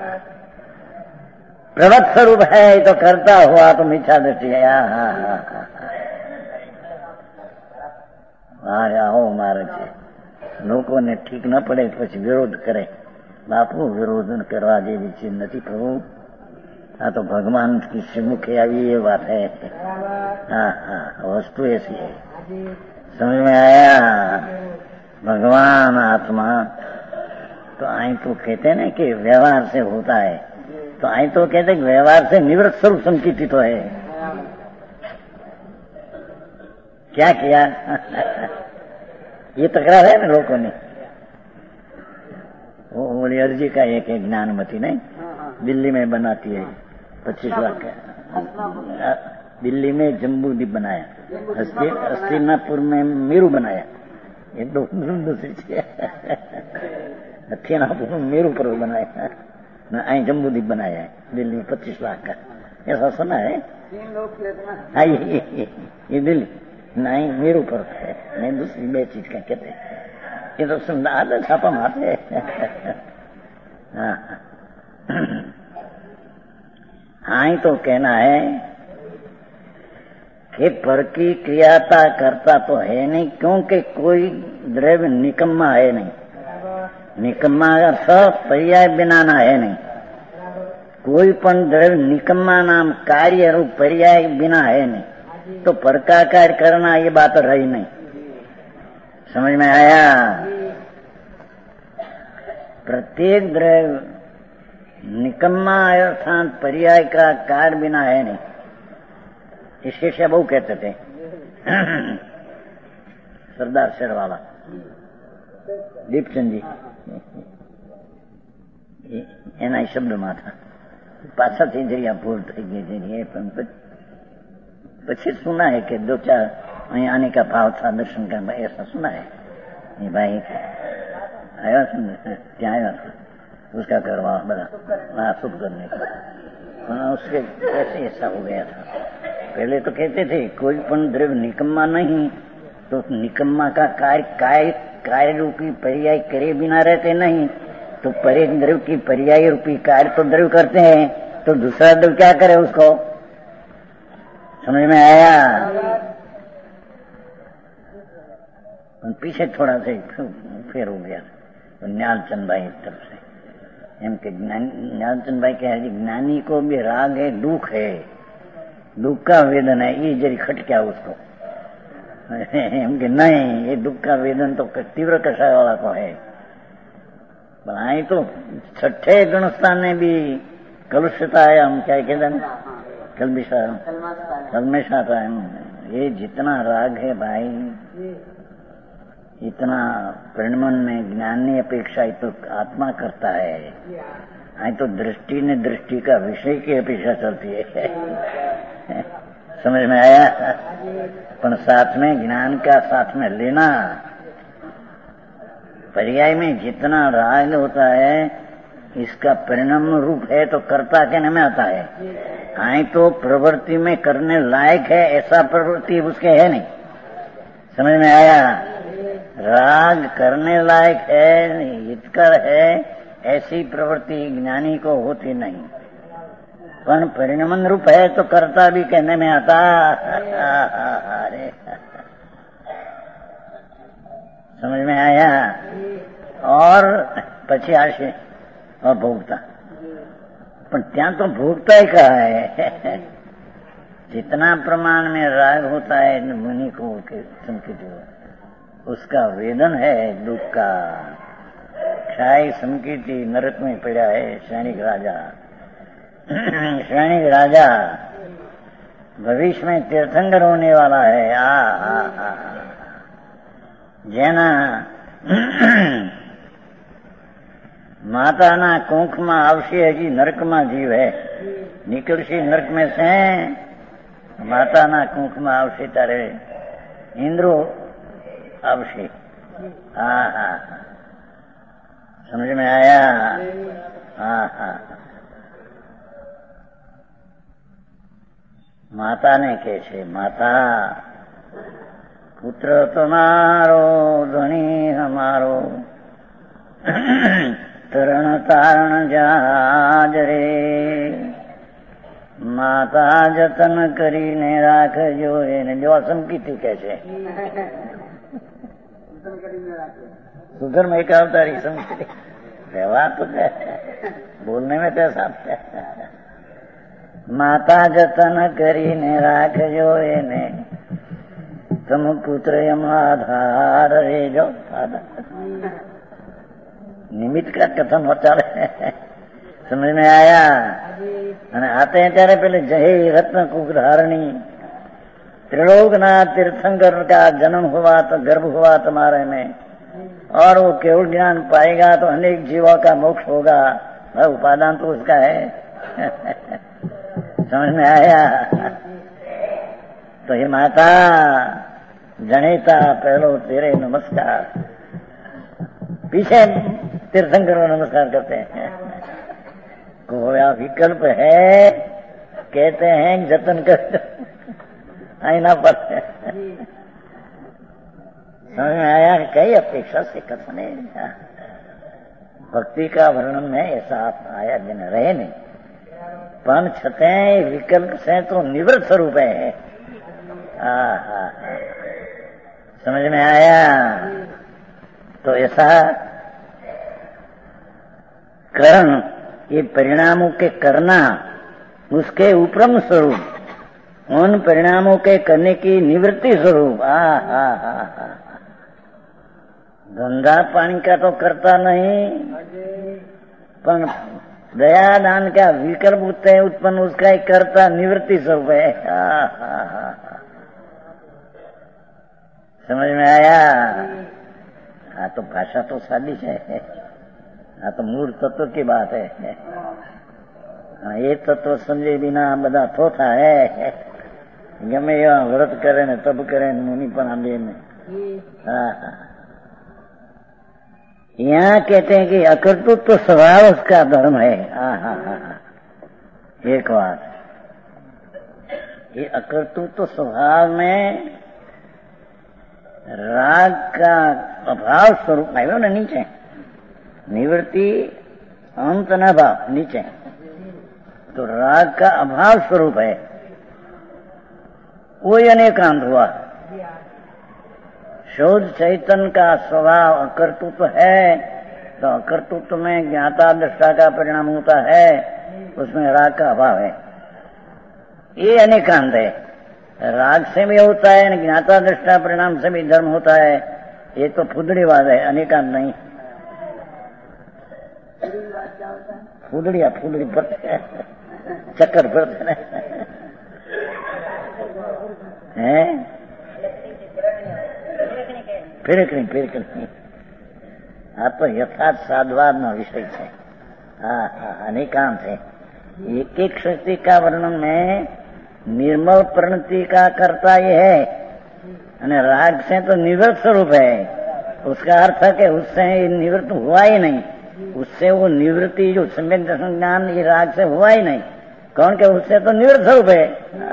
प्रवत स्वरूप है तो करता हुआ तो मिथ्या दृष्टि है आओ मारे लोगों ने ठीक न पड़े પછી વિરોધ કરે બાપુ વિરોધ કરવા જેવી ચીજ નથી પ્રભુ हाँ तो भगवान की श्रीमुखी आई ये बात है हाँ हाँ वस्तु ऐसी है समझ में आया भगवान आत्मा तो आई तो कहते हैं ना कि व्यवहार से होता है तो आई तो कहते हैं कि व्यवहार से निवृत्त स्वरूप संकीर्तित तो है क्या किया ये तकरार है ना लोगों ने वो बोली अर्जी का एक एक ज्ञानमती नहीं दिल्ली में बनाती है पच्चीस लाख का दिल्ली में जम्बू द्वीप बनाया हस्तिनापुर में मेरू बनाया ये दो दूसरी चीज हस्तिनापुर में मेरू पर्वत बनाया न आई जम्बू द्वीप बनाया है दिल्ली में पच्चीस लाख का ऐसा सुना है हाँ ये, ये, ये दिल्ली नहीं मेरू पर्वत है नहीं दूसरी बे चीज का कहते ये तो सुन आधा छापा मारते हाँ आई तो कहना है कि पर की क्रियाता करता तो है नहीं क्योंकि कोई द्रव्य निकम्मा है नहीं निकम्मा का सब पर्याय बिना ना है नहीं कोई पण द्रव्य निकम्मा नाम कार्य रूप पर्याय बिना है नहीं तो पर का कार्य करना ये बात रही नहीं समझ में आया प्रत्येक द्रव्य निकम्मा अर्थात पर्याय का कार्य बिना है नहीं इसके से बहु कहते थे सरदार शेरवाला दीपचंद जी एना शब्द में था पाछा थी जरिया भूल थी गई पछी सुना है कि दो चार अँ आने का भाव था दर्शन का ऐसा सुना है ये भाई आया सुन क्या आया था उसका करवा बना हाँ शुभ करने का हाँ उसके कैसे ऐसा हो गया था पहले तो कहते थे कोई पण द्रव्य निकम्मा नहीं तो निकम्मा का कार्य कार्य कार्य रूपी पर्याय करे बिना रहते नहीं तो परे द्रव्य की पर्याय रूपी कार्य तो द्रव्य करते हैं तो दूसरा द्रव्य क्या करे उसको समझ में आया पीछे थोड़ा सा फेर हो गया तो न्यालचंद भाई तरफ से एम के न्यालचंद भाई कहे ज्ञानी को भी राग है दुख है दुख का वेदन है ये जरी खटक्या उसको एम कि नहीं, ये दुख का वेदन तो तीव्र कषाय वाला को है। बनाई तो छठे गुण स्थान में भी कलुषितायाम, क्या कहते हैं, कलमिशा कलमेशातायाम। ये जितना राग है भाई, इतना प्रणमन में ज्ञानी अपेक्षा तो आत्मा करता है। आई तो दृष्टि ने दृष्टि का विषय की अपेक्षा चलती है। समझ में आया? पर साथ में ज्ञान का साथ में लेना, पर्याय में जितना राग होता है इसका परिणाम रूप है तो कर्ता कहने में आता है। आई तो प्रवृत्ति में करने लायक है, ऐसा प्रवृत्ति उसके है नहीं। समझ में आया? राग करने लायक है, हितकर है, ऐसी प्रवृत्ति ज्ञानी को होती नहीं। पर परिणमन रूप है तो कर्ता भी कहने में आता। अरे समझ में आया? और પછી આવશે और भोगता, पर ત્યાં तो भोगता ही कहा है। जितना प्रमाण में राग होता है मुनि को संकेत, उसका वेदन है दुख का। क्षाय संकीर्ति नरक में पड़ा है सैनिक राजा। सैनिक राजा भविष्य में तीर्थंकर होने वाला है। आ, आ, आ, जेना माताना कोंखમાં આવશે હજી નરકમાં જીવ હે, નીકળશે નરક में से माताना कोंखમાં આવશે ત્યારે इंद्रो આવશે। हाँ हाँ, समझ में आया? हाँ हाँ। माता ने कहे छे, माता पुत्र तुम्हारो धनी हमारो, तरण तारण जाज रे, माता जतन करीने राखजो। એને જો સંકીર્તિ કહે છે, सुधर में एक अवतारी संकीर्ति। व्यवहार तो है, बोलने में तो ऐसा है। माता जतन करीने राखजो એને, तम पुत्र यम आधार रे जो। निमित्त का कथन होता है। समझ में आया? અને आते हैं ત્યારે पहले जय रत्न कुधारणी, त्रिलोकनाथ तीर्थंकर का जन्म हुआ तो गर्भ हुआ तुम्हारे में, और वो केवल ज्ञान पाएगा तो अनेक जीवों का मोक्ष होगा। वह उपादान तो उसका है। समझ में आया? तो हे माता जनेता पहलो तेरे नमस्कार। पीछे तीर्थंकर नमस्कार करते हैं। कोया विकल्प है, कहते हैं जतन कर आईना पर। समझ में आया? कई अपेक्षा से कथन है। भक्ति का वर्णन में ऐसा आया दिन रहे नहीं, पण छते विकल्प से तो निवृत्त स्वरूप है। हाँ हाँ, समझ में आया? तो ऐसा करण, ये परिणामों के करना, उसके उपरम स्वरूप, उन परिणामों के करने की निवृत्ति स्वरूप। आ हा हा हा, धंधा पानी का तो करता नहीं, पर दया दान का विकल्प उत्ते उत्पन्न उसका ही करता निवृत्ति स्वरूप है। आ हा हा, समझ में आया? हाँ तो भाषा तो सादी है, हाँ तो मूल तत्व की बात है। हाँ, ये तत्व समझे बिना बदा थोथा है। गमे एवं व्रत करे ने तब करे मुनि पण दे में। हाँ हाँ, यहाँ कहते हैं कि अकर्तृत्व तो स्वभाव उसका धर्म है। हाँ हाँ हाँ, एक बात, ये अकर्तृत्व तो स्वभाव में राग का अभाव स्वरूप आयो ने नीचे, निवृत्ति अंत न भाव नीचे, तो राग का अभाव स्वरूप है, वो अनेकांत हुआ। शोध चैतन्य का स्वभाव अकर्तृत्व है, तो अकर्तृत्व में ज्ञाता दृष्टा का परिणाम होता है, उसमें राग का अभाव है। ये अनेकांत है। राग से भी होता है, ज्ञाता दृष्टा परिणाम से भी धर्म होता है। ये तो फुदड़ीवाद है, अनेकांत नहीं। फुदड़िया फुदड़ी पड़ते हैं, चक्कर पड़ते हैं, फिरक नहीं फिरक नहीं। આ તો યથાર્થ સાધવાદનો વિષય છે। हाँ हाँ अनेकांत है। एक एक शक्ति का वर्णन में निर्मल प्रणति का कर्ता ये है, और राग से तो निवृत्त स्वरूप है। उसका अर्थ है कि उससे निवृत्त हुआ ही नहीं, उससे वो निवृत्ति जो सम्यक दर्शन ज्ञान ये राग से हुआ ही नहीं। कौन के उससे तो निवृत्त स्वरूप है।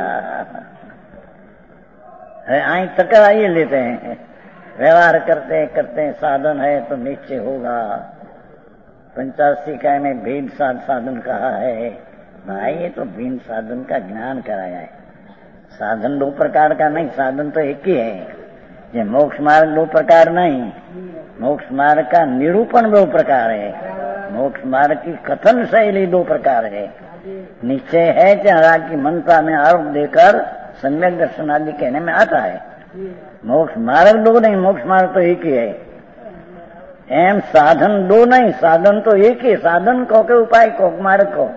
आई तक आइए लेते हैं, व्यवहार करते करते साधन है तो निश्चय होगा। पंचासी काय में भेद साध साधन कहा है। भाई ये तो भेद साधन का ज्ञान कराया है। साधन दो प्रकार का नहीं, साधन तो एक ही है। ये मोक्ष मार्ग दो प्रकार नहीं, मोक्ष मार्ग का निरूपण दो प्रकार है। मोक्ष मार्ग की कथन शैली दो प्रकार है। निश्चय है चाहे राग की मनता में आरोप देकर सम्यक दर्शन आदि कहने में आता है। मोक्ष मार्ग दो नहीं, मोक्ष मार्ग तो एक ही है। एम साधन दो नहीं, साधन तो एक ही। साधन को के उपाय को मार्ग को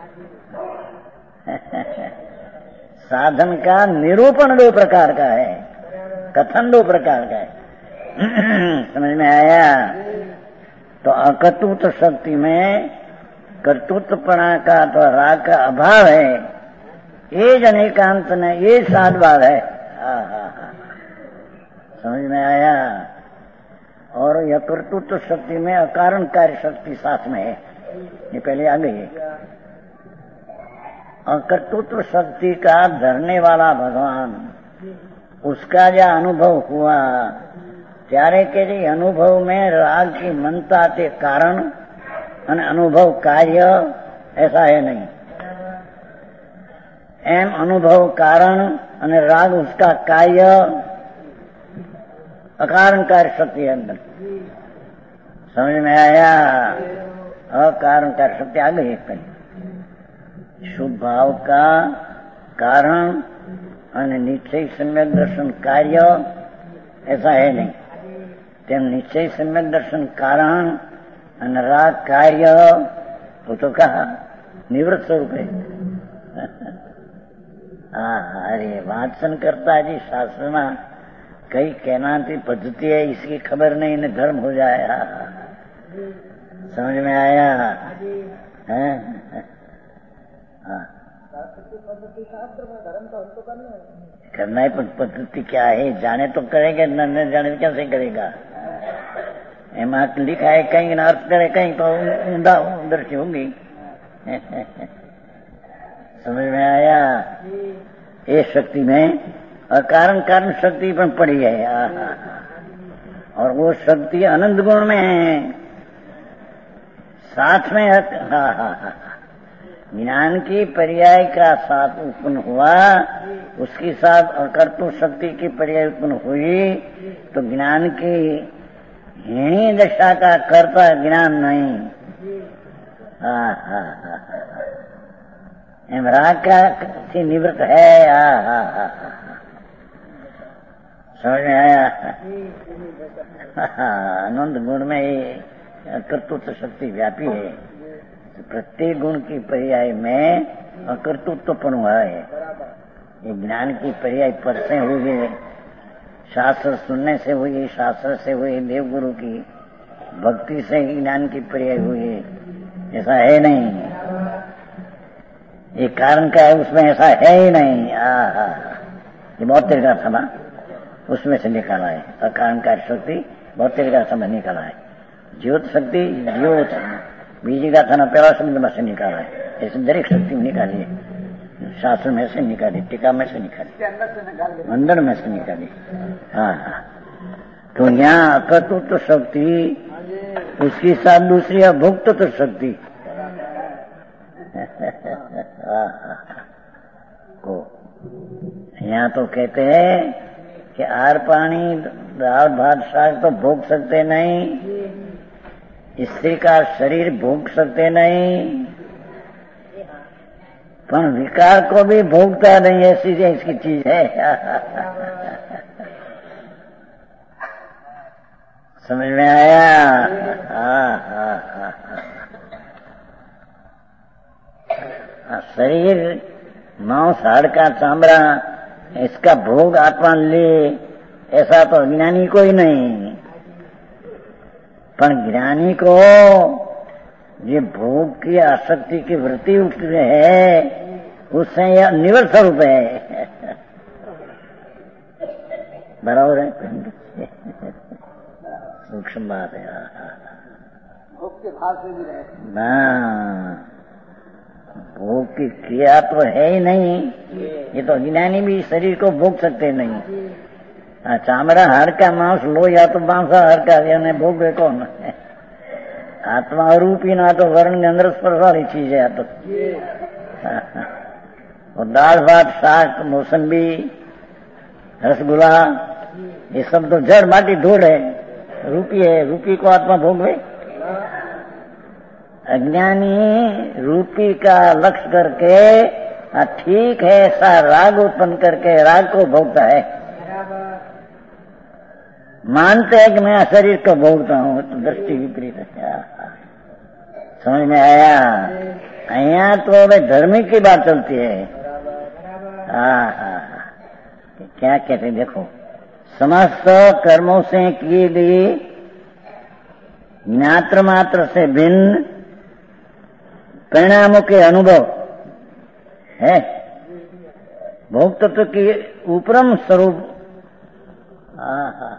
साधन का निरूपण दो प्रकार का है, कथन दो प्रकार का है। समझ में आया? तो अकर्तृत्व शक्ति में कर्तृत्वपणा का तो राग का अभाव है। ये जनेकांत ने ये साधवाद है। हाँ हाँ हाँ समझ में आया? और यह कर्तृत्व शक्ति में अकारण कार्य शक्ति साथ में है। ये पहले आ गई है। कर्तृत्व शक्ति का धरने वाला भगवान, उसका जो अनुभव हुआ त्यारे के जी अनुभव में राग की मनता के कारण और अनुभव कार्य ऐसा है नहीं। एम अनुभव कारण और राग उसका कार्य अकारण कार्य शक्ति है अंदर। समझ में आया? अकारण कार्य शक्ति आ गई है। शुभ भाव का कारण और निश्चय सम्यक दर्शन कार्य ऐसा है नहीं। तेम निश्चय सम्यक दर्शन कारण और राग कार्य वो तो कहा निवृत्त स्वरूप है। अरे वाचन करता जी शास्त्र में कई कहना की पद्धति है, इसकी खबर नहीं, इन्हें धर्म हो जाए। समझ में आया? है करना है, पर पद्धति क्या है जाने तो करेगा, न जाने कैसे करेगा। एमा लिखा है कहीं न अर्थ करे, कहीं तो ऊंधा दृष्टि होगी। समझ में आया? ये शक्ति में अकारण कारण शक्ति पर पड़ी है, और वो शक्ति अनंत गुण में है। साथ में हाँ हाँ ज्ञान की पर्याय का साथ उत्पन्न हुआ, उसके साथ अकर्तृ शक्ति की पर्याय उत्पन्न हुई, तो ज्ञान की ही दशा का कर्ता ज्ञान नहीं। हाँ हाँ हाँ राग का से निवृत्त है। हाँ हाँ हाँ समझ में आया? आनंद गुण में ये कर्तृत्व शक्ति व्यापी है। प्रत्येक गुण की पर्याय में अकर्तृत्वपन हुआ है। ये ज्ञान की पर्याय पर से हुई, शास्त्र सुनने से हुई, शास्त्र से हुई, देवगुरु की भक्ति से ज्ञान की पर्याय हुई, ऐसा है नहीं। ये कारण का है, उसमें ऐसा है ही नहीं। आ ये बहुत तरीका था ना, उसमें से निकाला है। अकारण कार्य शक्ति बहुत तरीका समझ निकाला है। ज्योत शक्ति ज्योत बीजी का था ना, पहला शब्द में से निकाला है। ऐसे दरेक शक्ति में निकाली है। शास्त्र में से निकाली, टीका में से निकाली, अंदर में से निकाली। हाँ हाँ तो यहाँ अकर्तृत्व शक्ति, उसके साथ दूसरी अभुक्तत्व शक्ति को यहाँ तो कहते हैं कि आर पानी दाल भात साग तो भोग सकते नहीं, स्त्री का शरीर भोग सकते नहीं, पर विकार को भी भोगता नहीं, ऐसी इसकी चीज है। समझ में आया? हाँ हाँ हाँ हाँ। शरीर मांस हाड़का चामड़ा इसका भोग आत्मा ले, ऐसा तो ज्ञानी को ही नहीं। पर ज्ञानी को ये भोग की आसक्ति की वृत्ति उठ है, उससे यह निवृत्त स्वरूप है। बराबर है, सूक्ष्म बात है। भोग के भाव से भी रहे ना, भोग की क्रिया तो है ही नहीं। ये तो ज्ञानी भी शरीर को भोग सकते नहीं। चामड़ा हाड़ का मांस लो या तो मांसा हाड़ का, यानी भोग कौन? आत्मा अरूपी ना तो वर्ण के अंदर स्पर्श वाली चीज है। तो और दाल भात शाक मौसम्बी रसगुल्ला ये सब तो जड़ माटी धूल है, रूपी है। रूपी को आत्मा भोगवे? अज्ञानी रूपी का लक्ष्य करके ठीक है ऐसा राग उत्पन्न करके राग को भोगता है। मानते हैं कि मैं शरीर को भोगता हूँ, तो दृष्टि विपरीत है। समझ में आया? यहाँ तो अबे धर्मी की बात चलती है। हाँ हाँ, क्या कहते देखो, समस्त कर्मों से किए गए ज्ञात्र मात्र से भिन्न परिणामों के अनुभव है भोग तत्व की उपरम स्वरूप। हाँ हाँ,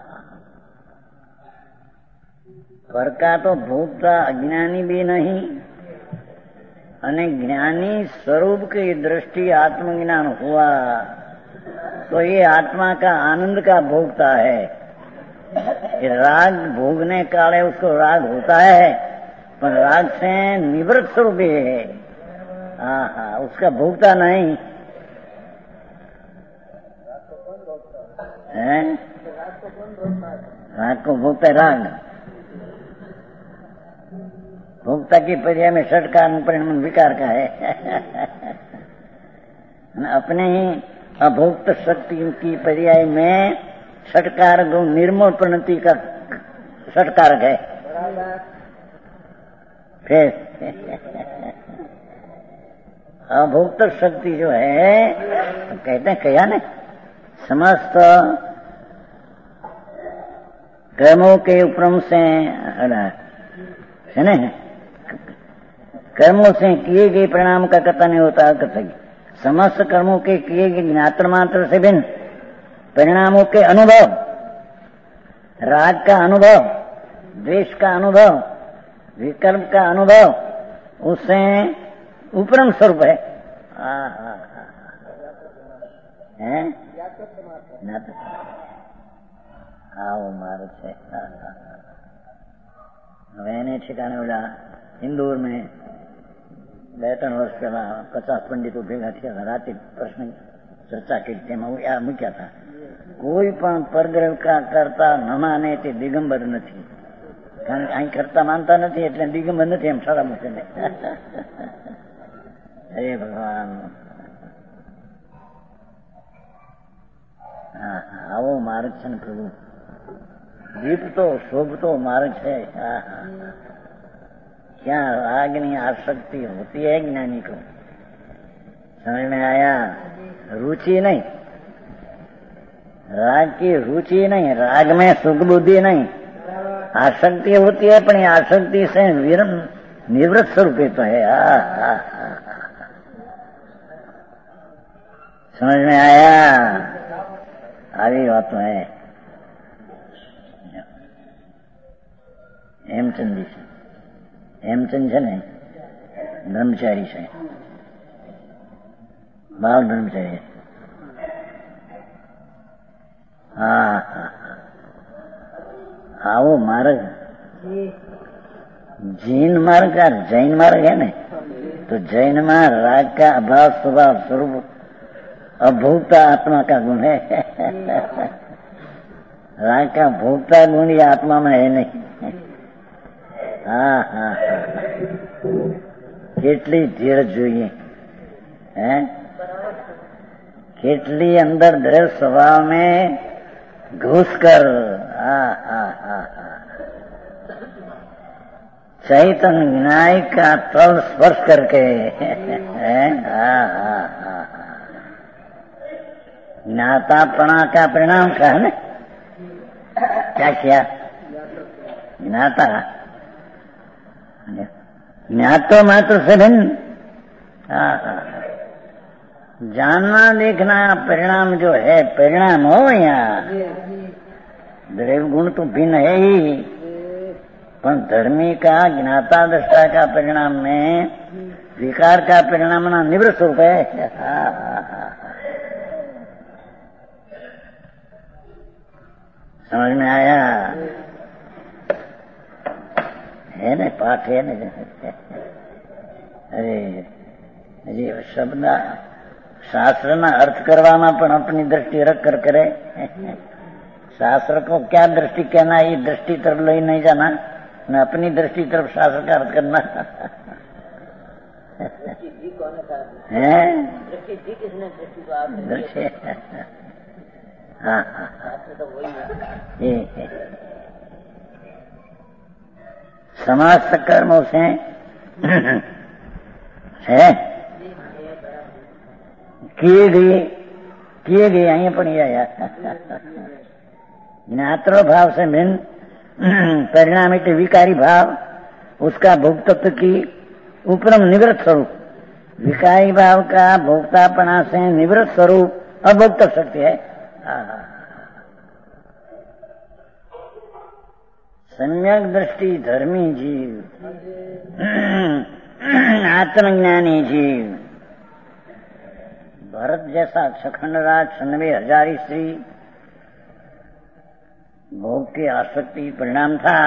पर का तो भोगता अज्ञानी भी नहीं, अने ज्ञानी स्वरूप की दृष्टि आत्मज्ञान हुआ तो ये आत्मा का आनंद का भोगता है। ये राग भोगने काले उसको राग होता है, पर राग से निवृत्त स्वरूप है। हाँ हाँ, उसका भोगता नहीं है। राग को भोगता है राग। भोक्ता की पर्याय में षटकार परिणाम विकार का है। अपने ही अभोक्त शक्ति की पर्याय में षटकार गुण निर्मूल प्रणति का षटकारक है। फिर अभोक्त शक्ति जो है कहते हैं क्या ने, समस्त कर्मों के उपरम से है ना, कर्मों से किए गए परिणाम का कथा नहीं होता। कथा समस्त कर्मों के किए गए ज्ञात्र मात्र से भिन्न परिणामों के अनुभव, राग का अनुभव, द्वेष का अनुभव, विकल्प का अनुभव, उससे उपरम स्वरूप है। हैं? आओ मार्ग से मैंने ठिकाने बोला इंदौर में બે ત્રણ વર્ષ પહેલા પચાસ પંડિતો ભેગા થયા હતા, રાતે પ્રશ્ન ચર્ચા કરી, તેમાં મૂક્યા હતા કોઈ પણ પરગ્રહ કરતા ન માને તે દિગંબર નથી, કારણ કે અહીં કરતા માનતા નથી એટલે દિગંબર નથી એમ સારા મૂકે ને। હરે ભગવાન, હા આવો માર્ગ છે ને પ્રભુ, દીપતો શોભતો માર્ગ છે। હા હા, क्या रागनी आसक्ति होती है ज्ञानी को? समझ में आया? रुचि नहीं, राग की रुचि नहीं, राग में सुख बुद्धि नहीं, आसक्ति होती है, पर आसक्ति से निवृत्त स्वरूप तो है। आ, आ, आ, समझ में आया? આવી વાત है। हेमचंद जी हेमचंद છે ને બ્રહ્મચારી છે, બાળ બ્રહ્મચારી। હા હા, આવો માર્ગ जैन मार्ग का जैन मार्ग है ना, तो जैन में राग का अभाव स्वभाव स्वरूप अभोक्ता आत्मा का गुण है। राग का भोक्ता गुण ये आत्मा में है नहीं। હા હા, કેટલી ધીરજ જોઈએ। है કેટલી અંદર દ્રવ સ્વભાવ में घुस कर हा हा हा हा चैतन्य विनायक का तल स्पर्श करके है हा हा हा ज्ञातापना का परिणाम क्या है ना? क्या किया? ज्ञाता ज्ञातो मात्र से भिन्न। हाँ हाँ जानना देखना परिणाम जो है परिणाम हो यहाँ द्रव्य गुण तो भिन्न है ही, पर धर्मी का ज्ञाता दृष्टा का परिणाम में विकार का परिणाम ना निवृत्त स्वरूप है। हाँ हाँ हाँ समझ में आया? है ना पाठ है ना? अरे ये शब्द शास्त्र ना अर्थ करवाना पण अपनी दृष्टि रख कर करे। शास्त्र को क्या दृष्टि कहना, ये दृष्टि तरफ ले नहीं जाना, न अपनी दृष्टि तरफ शास्त्र का अर्थ करना है। दृष्टि हाँ हाँ ये समस्त कर्मों से है किए गए किए गए અહીં પણ આયા ज्ञात्र भाव से भिन्न परिणाम के विकारी भाव उसका भोक्तत्व की उपरम निवृत्त स्वरूप। विकारी भाव का भोक्तापना से निवृत्त स्वरूप अभोक्त शक्ति है। सम्यक दृष्टि धर्मी जीव आत्मज्ञानी जीव भरत जैसा सखंड राज छन्नवे हजारी श्री भोग की आसक्ति परिणाम था,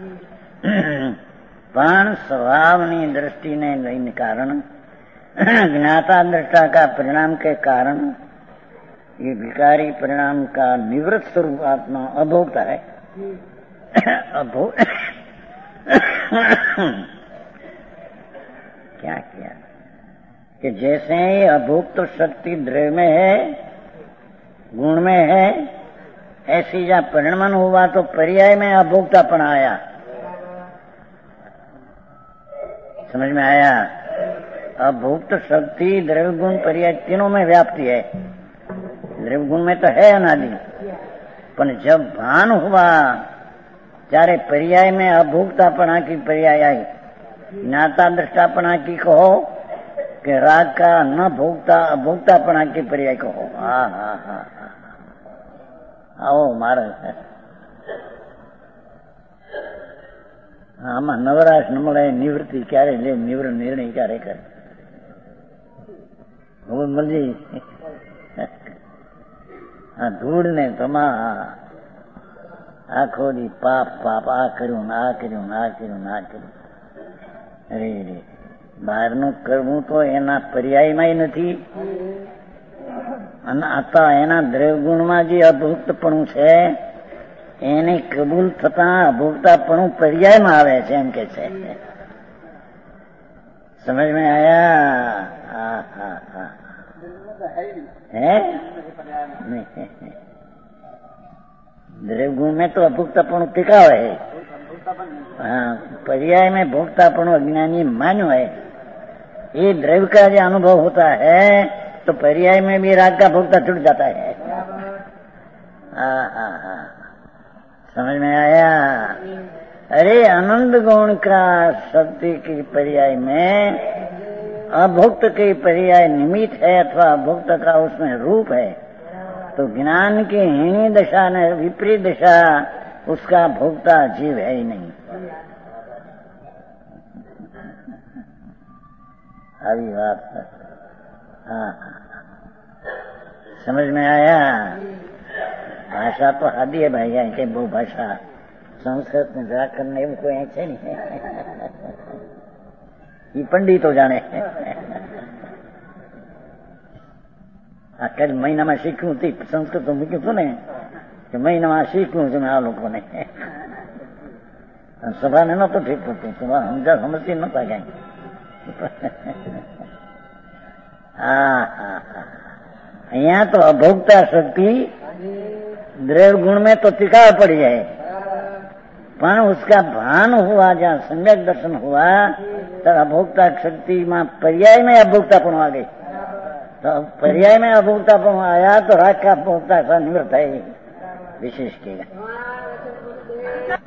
पण स्वभावनी दृष्टि ने लઈને कारण ज्ञाता दृष्टा का परिणाम के कारण ये विकारी परिणाम का निवृत्त स्वरूप आत्मा अभोक्ता है। अभो क्या किया कि जैसे ही अभोक्त शक्ति द्रव्य में है गुण में है, ऐसी जहाँ परिणमन हुआ तो पर्याय में अभोक्तापन आया। समझ में आया? अभोक्त शक्ति द्रव्य गुण पर्याय तीनों में व्याप्ति है। द्रव्य गुण में तो है अनादि, पर जब भान हुआ ત્યારે पर्याय में अभोक्तापना की पर्याय आई। ज्ञाता दृष्टापना की कहो कि राग का न भोक्ता अभोक्तापना की पर्याय कहो। हाँ हाँ हाँ आओ मारे આમાં નવરાશ ન મળે નિવૃત્તિ ક્યારે લે નિવૃ નિર્ણય ક્યારે કરે મળી આ ધૂળ ને તમા આખો દી પાપ પાપ આ કર્યું ને આ કર્યું ને આ કર્યું ને આ કર્યું। અરે રે બહારનું કરવું તો એના પર્યાયમાં નથી અને આ એના દ્રવ્યગુણમાં જે અભુક્તપણું છે એને કબૂલ થતા અભુક્તાપણું પર્યાયમાં આવે છે એમ કે છે। સમજ में आया? હા હા હા है द्रव्य गुण में तो अभुक्तापणु टिकाव है। हाँ पर्याय में भोक्तापणु अज्ञानी मान्यो है। ये द्रव्य का जो अनुभव होता है तो पर्याय में भी राग का भोक्ता छूट जाता है। हाँ हाँ हाँ समझ में आया? अरे आनंद गुण का शक्ति की पर्याय में अभुक्त के पर्याय निमित्त है अथवा अभुक्त का उसमें रूप है, तो ज्ञान की हीनी दशा ने विपरीत दशा उसका भोक्ता जीव है ही नहीं। अभी बात हाँ समझ में आया? भाषा तो हादी है भाई के बहु भाषा संस्कृत में व्याकरण એવું કોઈ છે નહીં। ये पंडितो जाने આખા મહિનામાં શીખ્યું તે સંસ્કૃત તો મૂક્યું હતું ને કે મહિનામાં શીખ્યું છે મેં આ લોકોને સભાને નહોતું ઠીક પડતું, સભા સમજા સમજતી નહોતા ક્યાંય। हाँ हाँ हाँ, यहाँ तो अभोक्ता शक्ति द्रव्य गुण में तो टिकाव पड़ जाए, पर उसका भान हुआ, जहाँ सम्यक दर्शन हुआ तो अभोक्ता शक्ति में पर्याय में अभोक्तापण आ गई। तो पर्याय में अभोक्तापण आया तो राग का अभोक्ता सा निवृत्त है, विशेष केगा।